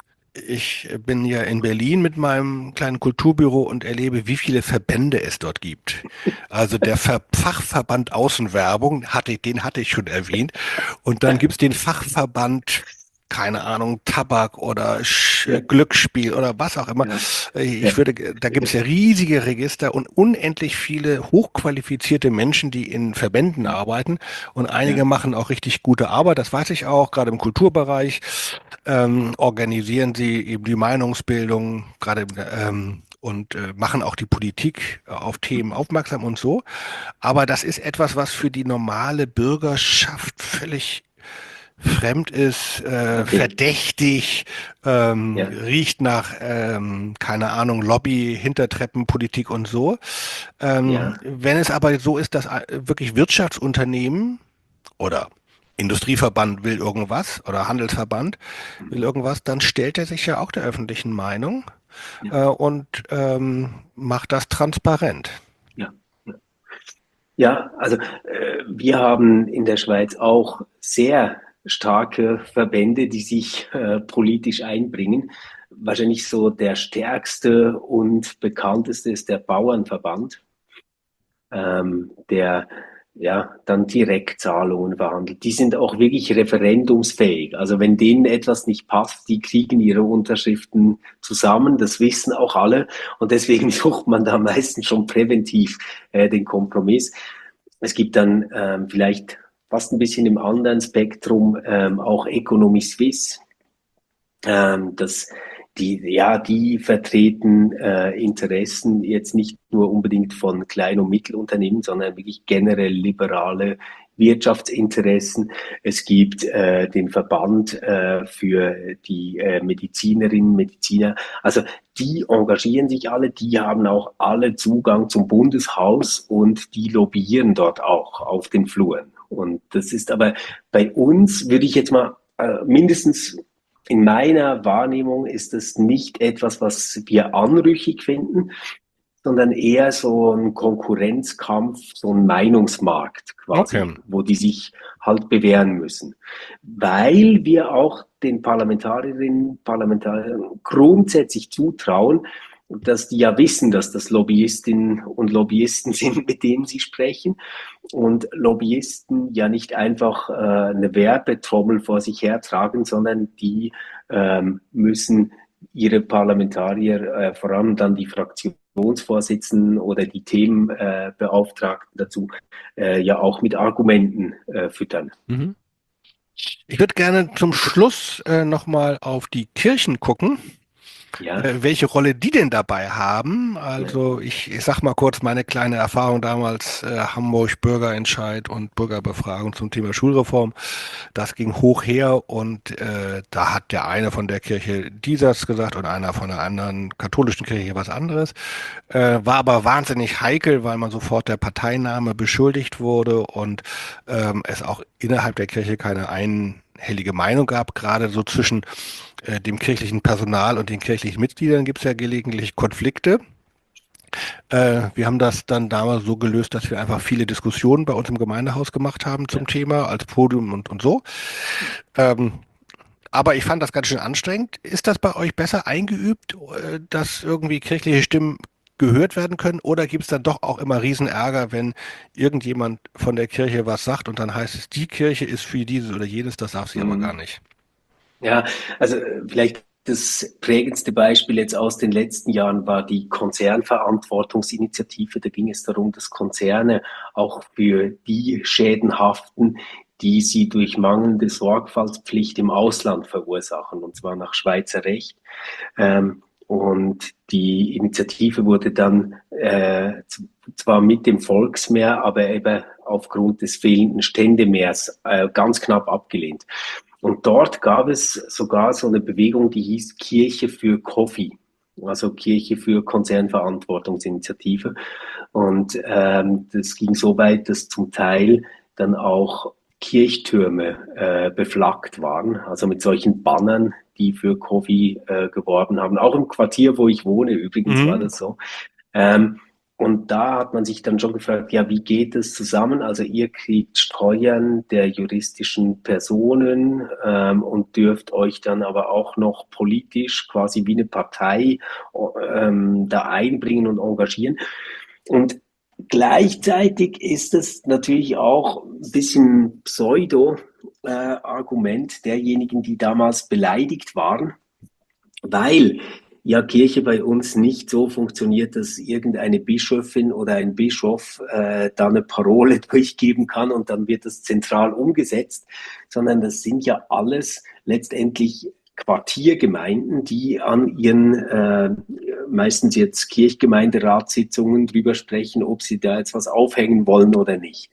ich bin ja in Berlin mit meinem kleinen Kulturbüro und erlebe, wie viele Verbände es dort gibt. Also der Ver Fachverband Außenwerbung, hatte, ich- den hatte ich schon erwähnt. Und dann gibt's den Fachverband, keine Ahnung, Tabak oder Sch Ja, Glücksspiel oder was auch immer. ja, Äh, Ich ja, würde, da gibt's ja riesige Register und unendlich viele hochqualifizierte Menschen, die in Verbänden arbeiten. Und einige ja. machen auch richtig gute Arbeit, das weiß ich auch, gerade im Kulturbereich ähm, organisieren sie eben die Meinungsbildung, gerade ähm, und äh, machen auch die Politik äh, auf Themen aufmerksam und so. Aber das ist etwas, was für die normale Bürgerschaft völlig fremd ist, äh, Okay. verdächtig, ähm, Ja, riecht nach, ähm, keine Ahnung, Lobby, Hintertreppenpolitik und so. Ähm, ja, wenn es aber so ist, dass äh, wirklich Wirtschaftsunternehmen oder Industrieverband will irgendwas oder Handelsverband will irgendwas, dann stellt er sich ja auch der öffentlichen Meinung ja, äh, und ähm, macht das transparent. ja. Ja, ja, also äh, wir haben in der Schweiz auch sehr starke Verbände, die sich äh, politisch einbringen. Wahrscheinlich so der stärkste und bekannteste ist der Bauernverband, ähm, der ja dann Direktzahlungen verhandelt. Die sind auch wirklich referendumsfähig. Also wenn denen etwas nicht passt, die kriegen ihre Unterschriften zusammen. Das wissen auch alle. Und deswegen sucht man da meistens schon präventiv äh, den Kompromiss. Es gibt dann ähm, vielleicht fast ein bisschen im anderen Spektrum ähm, auch Economy Suisse. Ähm, das, die, ja, die vertreten äh, Interessen jetzt nicht nur unbedingt von Klein- und Mittelunternehmen, sondern wirklich generell liberale Wirtschaftsinteressen. Es gibt äh, den Verband äh, für die äh, Medizinerinnen, Mediziner. Also die engagieren sich alle, die haben auch alle Zugang zum Bundeshaus und die lobbyieren dort auch auf den Fluren. Und das ist aber bei uns, würde ich jetzt mal äh, mindestens in meiner Wahrnehmung ist es nicht etwas, was wir anrüchig finden, sondern eher so ein Konkurrenzkampf, so ein Meinungsmarkt Okay. quasi, wo die sich halt bewähren müssen. Weil wir auch den Parlamentarierinnen, Parlamentariern grundsätzlich zutrauen, dass die ja wissen, dass das Lobbyistinnen und Lobbyisten sind, mit denen sie sprechen. Und Lobbyisten ja nicht einfach äh, eine Werbetrommel vor sich hertragen, sondern die ähm, müssen ihre Parlamentarier, äh, vor allem dann die Fraktionsvorsitzenden oder die Themenbeauftragten äh, dazu, äh, ja auch mit Argumenten äh, füttern. Mhm. Ich würde gerne zum Schluss äh, nochmal auf die Kirchen gucken. Ja, Äh, welche Rolle die denn dabei haben. ja, Also ich, ich sag mal kurz meine kleine Erfahrung damals, äh, Hamburg Bürgerentscheid und Bürgerbefragung zum Thema Schulreform. Das ging hoch her und äh, da hat der eine von der Kirche dieses gesagt und einer von der anderen katholischen Kirche was anderes. Äh, war aber wahnsinnig heikel, weil man sofort der Parteinahme beschuldigt wurde und ähm, es auch innerhalb der Kirche keine einhellige Meinung gab, gerade so zwischen äh, dem kirchlichen Personal und den kirchlichen Mitgliedern gibt es ja gelegentlich Konflikte. Äh, wir haben das dann damals so gelöst, dass wir einfach viele Diskussionen bei uns im Gemeindehaus gemacht haben zum ja, Thema, als Podium und, und so. Ähm, aber ich fand das ganz schön anstrengend. Ist das bei euch besser eingeübt, äh, dass irgendwie kirchliche Stimmen gehört werden können? Oder gibt es dann doch auch immer Riesenärger, wenn irgendjemand von der Kirche was sagt und dann heißt es, die Kirche ist für dieses oder jenes, das darf sie aber gar Mhm. nicht. Ja, also äh, vielleicht das prägendste Beispiel jetzt aus den letzten Jahren war die Konzernverantwortungsinitiative. Da ging es darum, dass Konzerne auch für die Schäden haften, die sie durch mangelnde Sorgfaltspflicht im Ausland verursachen, und zwar nach Schweizer Recht. Ähm, und die Initiative wurde dann äh, zwar mit dem Volksmehr, aber eben aufgrund des fehlenden Ständemehrs äh, ganz knapp abgelehnt. Und dort gab es sogar so eine Bewegung, die hieß Kirche für Coffee, also Kirche für Konzernverantwortungsinitiative. Und ähm, das ging so weit, dass zum Teil dann auch Kirchtürme äh, beflaggt waren, also mit solchen Bannern, die für Coffee äh, geworben haben. Auch im Quartier, wo ich wohne, übrigens war Mhm. das so. Ähm, und da hat man sich dann schon gefragt, ja, wie geht es zusammen? Also ihr kriegt Steuern der juristischen Personen ähm, und dürft euch dann aber auch noch politisch quasi wie eine Partei ähm, da einbringen und engagieren. Und gleichzeitig ist es natürlich auch ein bisschen Pseudo-Argument äh, derjenigen, die damals beleidigt waren, weil ja Kirche bei uns nicht so funktioniert, dass irgendeine Bischöfin oder ein Bischof äh, da eine Parole durchgeben kann und dann wird das zentral umgesetzt, sondern das sind ja alles letztendlich Quartiergemeinden, die an ihren äh, meistens jetzt Kirchgemeinderatssitzungen drüber sprechen, ob sie da jetzt was aufhängen wollen oder nicht.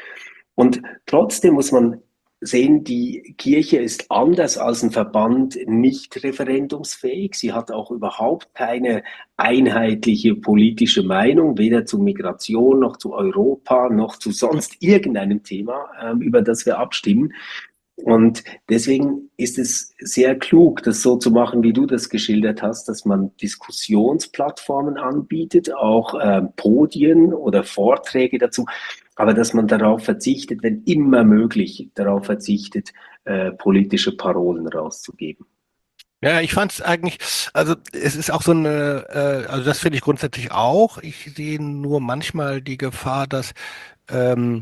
Und trotzdem muss man sehen, die Kirche ist anders als ein Verband nicht referendumsfähig. Sie hat auch überhaupt keine einheitliche politische Meinung, weder zu Migration noch zu Europa noch zu sonst irgendeinem Thema, ähm, über das wir abstimmen. Und deswegen ist es sehr klug, das so zu machen, wie du das geschildert hast, dass man Diskussionsplattformen anbietet, auch äh, Podien oder Vorträge dazu, aber dass man darauf verzichtet, wenn immer möglich, darauf verzichtet, äh, politische Parolen rauszugeben. Ja, ich fand es eigentlich, also es ist auch so eine, äh, also das finde ich grundsätzlich auch. Ich sehe nur manchmal die Gefahr, dass ähm,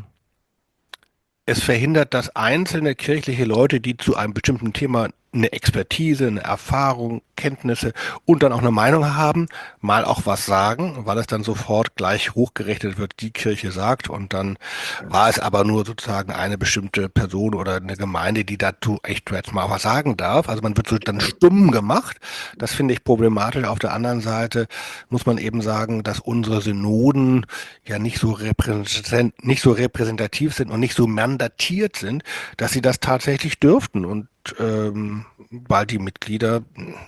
es verhindert, dass einzelne kirchliche Leute, die zu einem bestimmten Thema eine Expertise, eine Erfahrung, Kenntnisse und dann auch eine Meinung haben, mal auch was sagen, weil es dann sofort gleich hochgerechnet wird, die Kirche sagt und dann war es aber nur sozusagen eine bestimmte Person oder eine Gemeinde, die dazu echt jetzt mal was sagen darf. Also man wird so dann stumm gemacht. Das finde ich problematisch. Auf der anderen Seite muss man eben sagen, dass unsere Synoden ja nicht so repräsent, nicht so repräsentativ sind und nicht so mandatiert sind, dass sie das tatsächlich dürften. Und ähm, weil die Mitglieder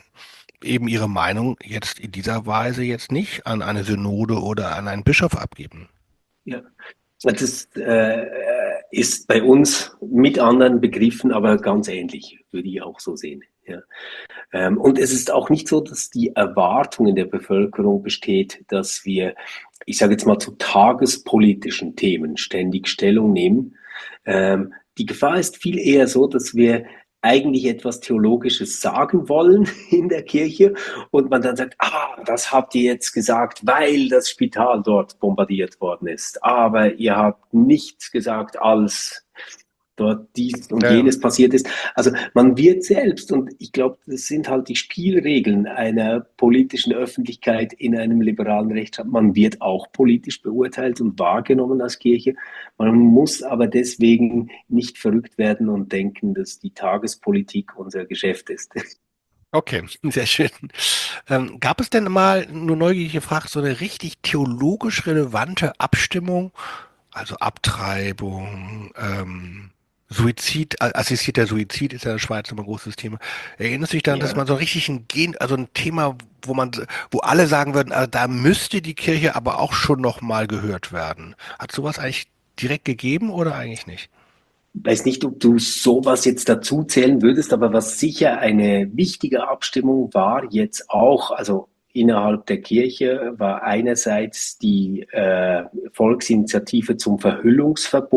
eben ihre Meinung jetzt in dieser Weise jetzt nicht an eine Synode oder an einen Bischof abgeben. Ja. Das äh, ist bei uns mit anderen Begriffen aber ganz ähnlich, würde ich auch so sehen. Ja. Ähm, und es ist auch nicht so, dass die Erwartung in der Bevölkerung besteht, dass wir, ich sage jetzt mal, zu tagespolitischen Themen ständig Stellung nehmen. Ähm, die Gefahr ist viel eher so, dass wir eigentlich etwas Theologisches sagen wollen in der Kirche und man dann sagt, ah, das habt ihr jetzt gesagt, weil das Spital dort bombardiert worden ist. Aber ihr habt nichts gesagt, als dort dies und Ja, ja. jenes passiert ist. Also man wird selbst, und ich glaube, das sind halt die Spielregeln einer politischen Öffentlichkeit in einem liberalen Rechtsstaat, man wird auch politisch beurteilt und wahrgenommen als Kirche. Man muss aber deswegen nicht verrückt werden und denken, dass die Tagespolitik unser Geschäft ist. Okay, sehr schön. Ähm, gab es denn mal, nur neugierig gefragt, so eine richtig theologisch relevante Abstimmung, also Abtreibung, ähm, Suizid, a- assistierter Suizid ist ja in der Schweiz immer ein großes Thema. Erinnerst du dich daran, dass man Ja. so richtig ein Gen, also ein Thema, wo man, wo alle sagen würden, also da müsste die Kirche aber auch schon noch mal gehört werden. Hat sowas eigentlich direkt gegeben oder eigentlich nicht? Weiß nicht, ob du sowas jetzt dazu zählen würdest, aber was sicher eine wichtige Abstimmung war, jetzt auch, also innerhalb der Kirche, war einerseits die äh, Volksinitiative zum Verhüllungsverbot.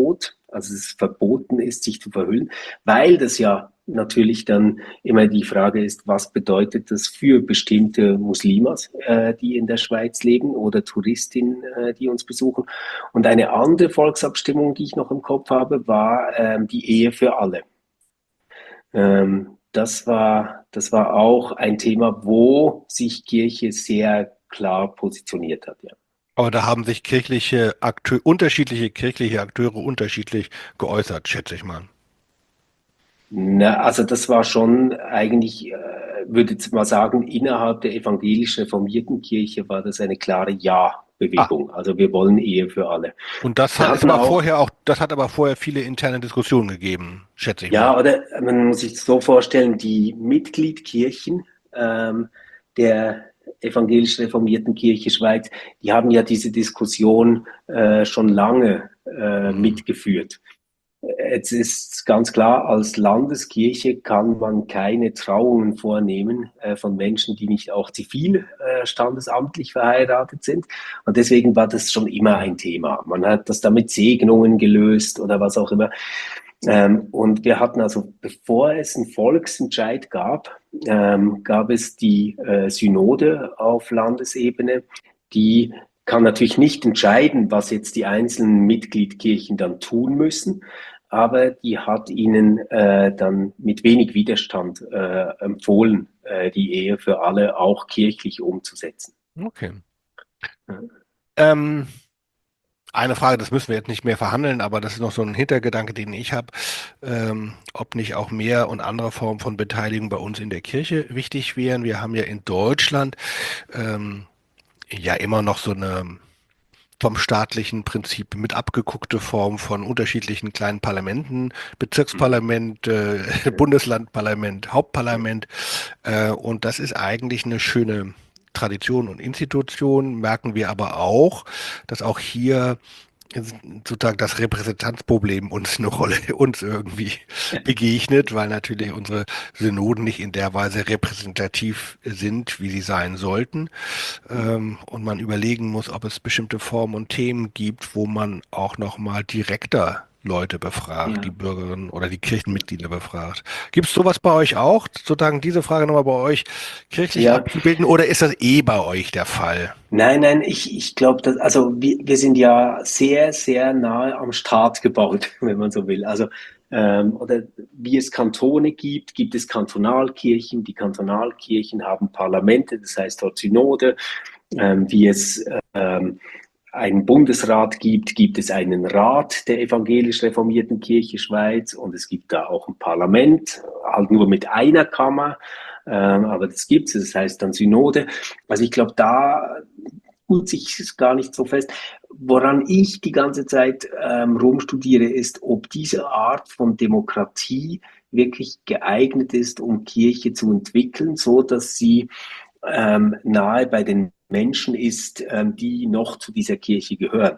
also es verboten ist, sich zu verhüllen, weil das ja natürlich dann immer die Frage ist, was bedeutet das für bestimmte Muslimas, äh, die in der Schweiz leben oder Touristinnen, äh, die uns besuchen. Und eine andere Volksabstimmung, die ich noch im Kopf habe, war ähm, die Ehe für alle. Ähm, das war, das war auch ein Thema, wo sich Kirche sehr klar positioniert hat. Ja. Aber da haben sich kirchliche Akteur, unterschiedliche kirchliche Akteure unterschiedlich geäußert, schätze ich mal. Na, also das war schon eigentlich, äh, würde ich mal sagen, innerhalb der evangelisch reformierten Kirche war das eine klare Ah, Ja-Bewegung. Also wir wollen Ehe für alle. und das Wir hat, ist hatten aber auch, vorher auch, das hat aber vorher viele interne Diskussionen gegeben, schätze ich mal. ja, oder man muss sich so vorstellen, die Mitgliedkirchen ähm, der evangelisch reformierten Kirche Schweiz, die haben ja diese Diskussion äh, schon lange äh, Hm. mitgeführt. Jetzt ist ganz klar, als Landeskirche kann man keine Trauungen vornehmen äh, von Menschen, die nicht auch zivil äh, standesamtlich verheiratet sind. Und deswegen war das schon immer ein Thema. Man hat das dann mit Segnungen gelöst oder was auch immer. Ähm, und wir hatten also, bevor es einen Volksentscheid gab, ähm, gab es die äh, Synode auf Landesebene, die kann natürlich nicht entscheiden, was jetzt die einzelnen Mitgliedkirchen dann tun müssen, aber die hat ihnen äh, dann mit wenig Widerstand äh, empfohlen, äh, die Ehe für alle auch kirchlich umzusetzen. Okay. Ähm, eine Frage, das müssen wir jetzt nicht mehr verhandeln, aber das ist noch so ein Hintergedanke, den ich habe, ähm, ob nicht auch mehr und andere Formen von Beteiligung bei uns in der Kirche wichtig wären. Wir haben ja in Deutschland ähm, ja immer noch so eine vom staatlichen Prinzip mit abgeguckte Form von unterschiedlichen kleinen Parlamenten, Bezirksparlament, äh, Bundeslandparlament, Hauptparlament. Äh, und das ist eigentlich eine schöne Tradition und Institution, merken wir aber auch, dass auch hier sozusagen das Repräsentanzproblem uns eine Rolle, uns irgendwie begegnet, weil natürlich unsere Synoden nicht in der Weise repräsentativ sind, wie sie sein sollten. Ähm, und man überlegen muss, ob es bestimmte Formen und Themen gibt, wo man auch nochmal direkter Leute befragt, die Ja. Bürgerinnen oder die Kirchenmitglieder befragt. Gibt es sowas bei euch auch? Sozusagen diese Frage nochmal bei euch kirchlich Ja, abzubilden oder ist das eh bei euch der Fall? nein, nein, ich, ich glaube, dass, also wir, wir sind ja sehr, sehr nahe am Staat gebaut, wenn man so will. Also, ähm, oder wie es Kantone gibt, gibt es Kantonalkirchen. Die Kantonalkirchen haben Parlamente, das heißt dort Synode. Ähm, wie es ähm, einen Bundesrat gibt, gibt es einen Rat der evangelisch reformierten Kirche Schweiz und es gibt da auch ein Parlament, halt nur mit einer Kammer, ähm, aber das gibt es, das heißt dann Synode. Also ich glaube, da tut sich es gar nicht so fest. Woran ich die ganze Zeit ähm, rumstudiere, ist, ob diese Art von Demokratie wirklich geeignet ist, um Kirche zu entwickeln, so dass sie ähm, nahe bei den Menschen ist, ähm, die noch zu dieser Kirche gehören.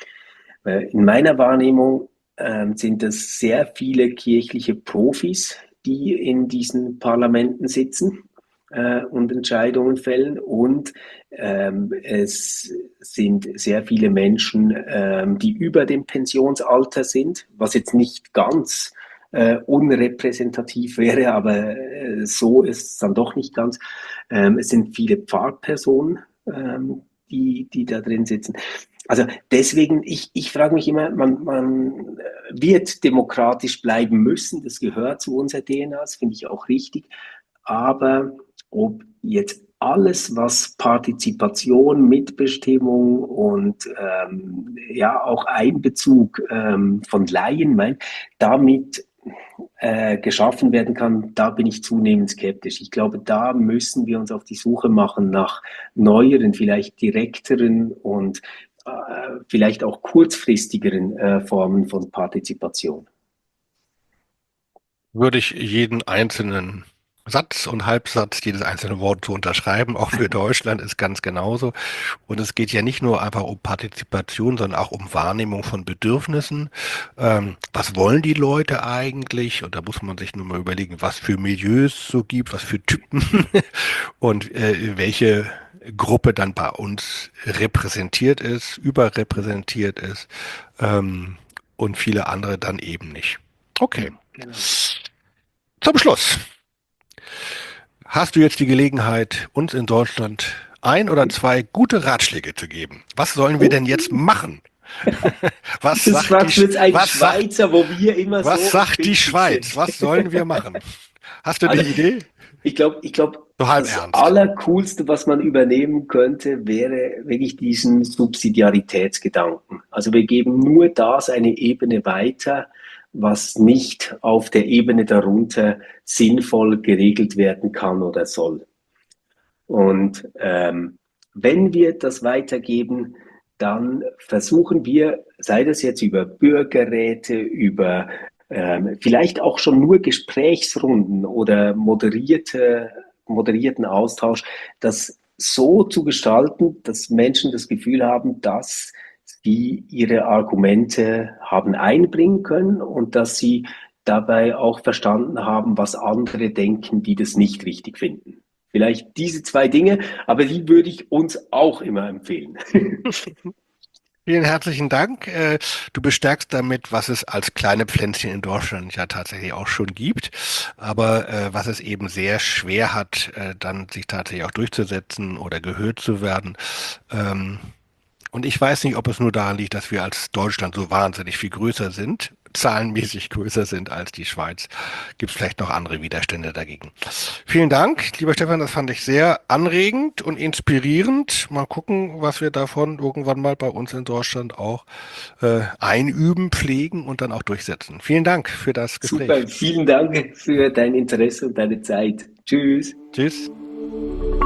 Äh, in meiner Wahrnehmung ähm, sind es sehr viele kirchliche Profis, die in diesen Parlamenten sitzen äh, und Entscheidungen fällen. Und ähm, es sind sehr viele Menschen, ähm, die über dem Pensionsalter sind, was jetzt nicht ganz äh, unrepräsentativ wäre, aber äh, so ist es dann doch nicht ganz. Ähm, es sind viele Pfarrpersonen, ähm, die, die da drin sitzen. Also deswegen, ich, ich frage mich immer, man, man wird demokratisch bleiben müssen, das gehört zu unserer D N A, das finde ich auch richtig, aber ob jetzt alles, was Partizipation, Mitbestimmung und ähm, ja auch Einbezug ähm, von Laien meint, damit äh, geschaffen werden kann, da bin ich zunehmend skeptisch. Ich glaube, da müssen wir uns auf die Suche machen nach neueren, vielleicht direkteren und äh, vielleicht auch kurzfristigeren äh, Formen von Partizipation. Würde ich jeden einzelnen Satz und Halbsatz, jedes einzelne Wort zu unterschreiben, auch für Deutschland ist ganz genauso. Und es geht ja nicht nur einfach um Partizipation, sondern auch um Wahrnehmung von Bedürfnissen. Ähm, was wollen die Leute eigentlich? Und da muss man sich nur mal überlegen, was für Milieus es so gibt, was für Typen und äh, welche Gruppe dann bei uns repräsentiert ist, überrepräsentiert ist. Ähm, und viele andere dann eben nicht. Okay. Genau. Zum Schluss. Hast du jetzt die Gelegenheit, uns in Deutschland ein oder zwei gute Ratschläge zu geben? Was sollen wir denn jetzt machen? Was Das sagt fragst die, du jetzt einen was sagt, Schweizer, wo wir immer so was sagt die empfindlich Schweiz? sind. Was sollen wir machen? Hast du Also, eine Idee? Ich glaube, ich glaub, So halb das ernst. Allercoolste, was man übernehmen könnte, wäre wirklich diesen Subsidiaritätsgedanken. Also wir geben nur das eine Ebene weiter, was nicht auf der Ebene darunter sinnvoll geregelt werden kann oder soll. Und ähm, wenn wir das weitergeben, dann versuchen wir, sei das jetzt über Bürgerräte, über ähm, vielleicht auch schon nur Gesprächsrunden oder moderierte, moderierten Austausch, das so zu gestalten, dass Menschen das Gefühl haben, dass sie ihre Argumente haben einbringen können und dass sie dabei auch verstanden haben, was andere denken, die das nicht richtig finden. Vielleicht diese zwei Dinge, aber die würde ich uns auch immer empfehlen. Vielen herzlichen Dank. Äh, Du bestärkst damit, was es als kleine Pflänzchen in Deutschland ja tatsächlich auch schon gibt, aber äh, was es eben sehr schwer hat, äh, dann sich tatsächlich auch durchzusetzen oder gehört zu werden. Ähm, Und ich weiß nicht, ob es nur daran liegt, dass wir als Deutschland so wahnsinnig viel größer sind, zahlenmäßig größer sind als die Schweiz. Gibt es vielleicht noch andere Widerstände dagegen. Vielen Dank, lieber Stefan, das fand ich sehr anregend und inspirierend. Mal gucken, was wir davon irgendwann mal bei uns in Deutschland auch äh, einüben, pflegen und dann auch durchsetzen. Vielen Dank für das Gespräch. Super, vielen Dank für dein Interesse und deine Zeit. Tschüss. Tschüss.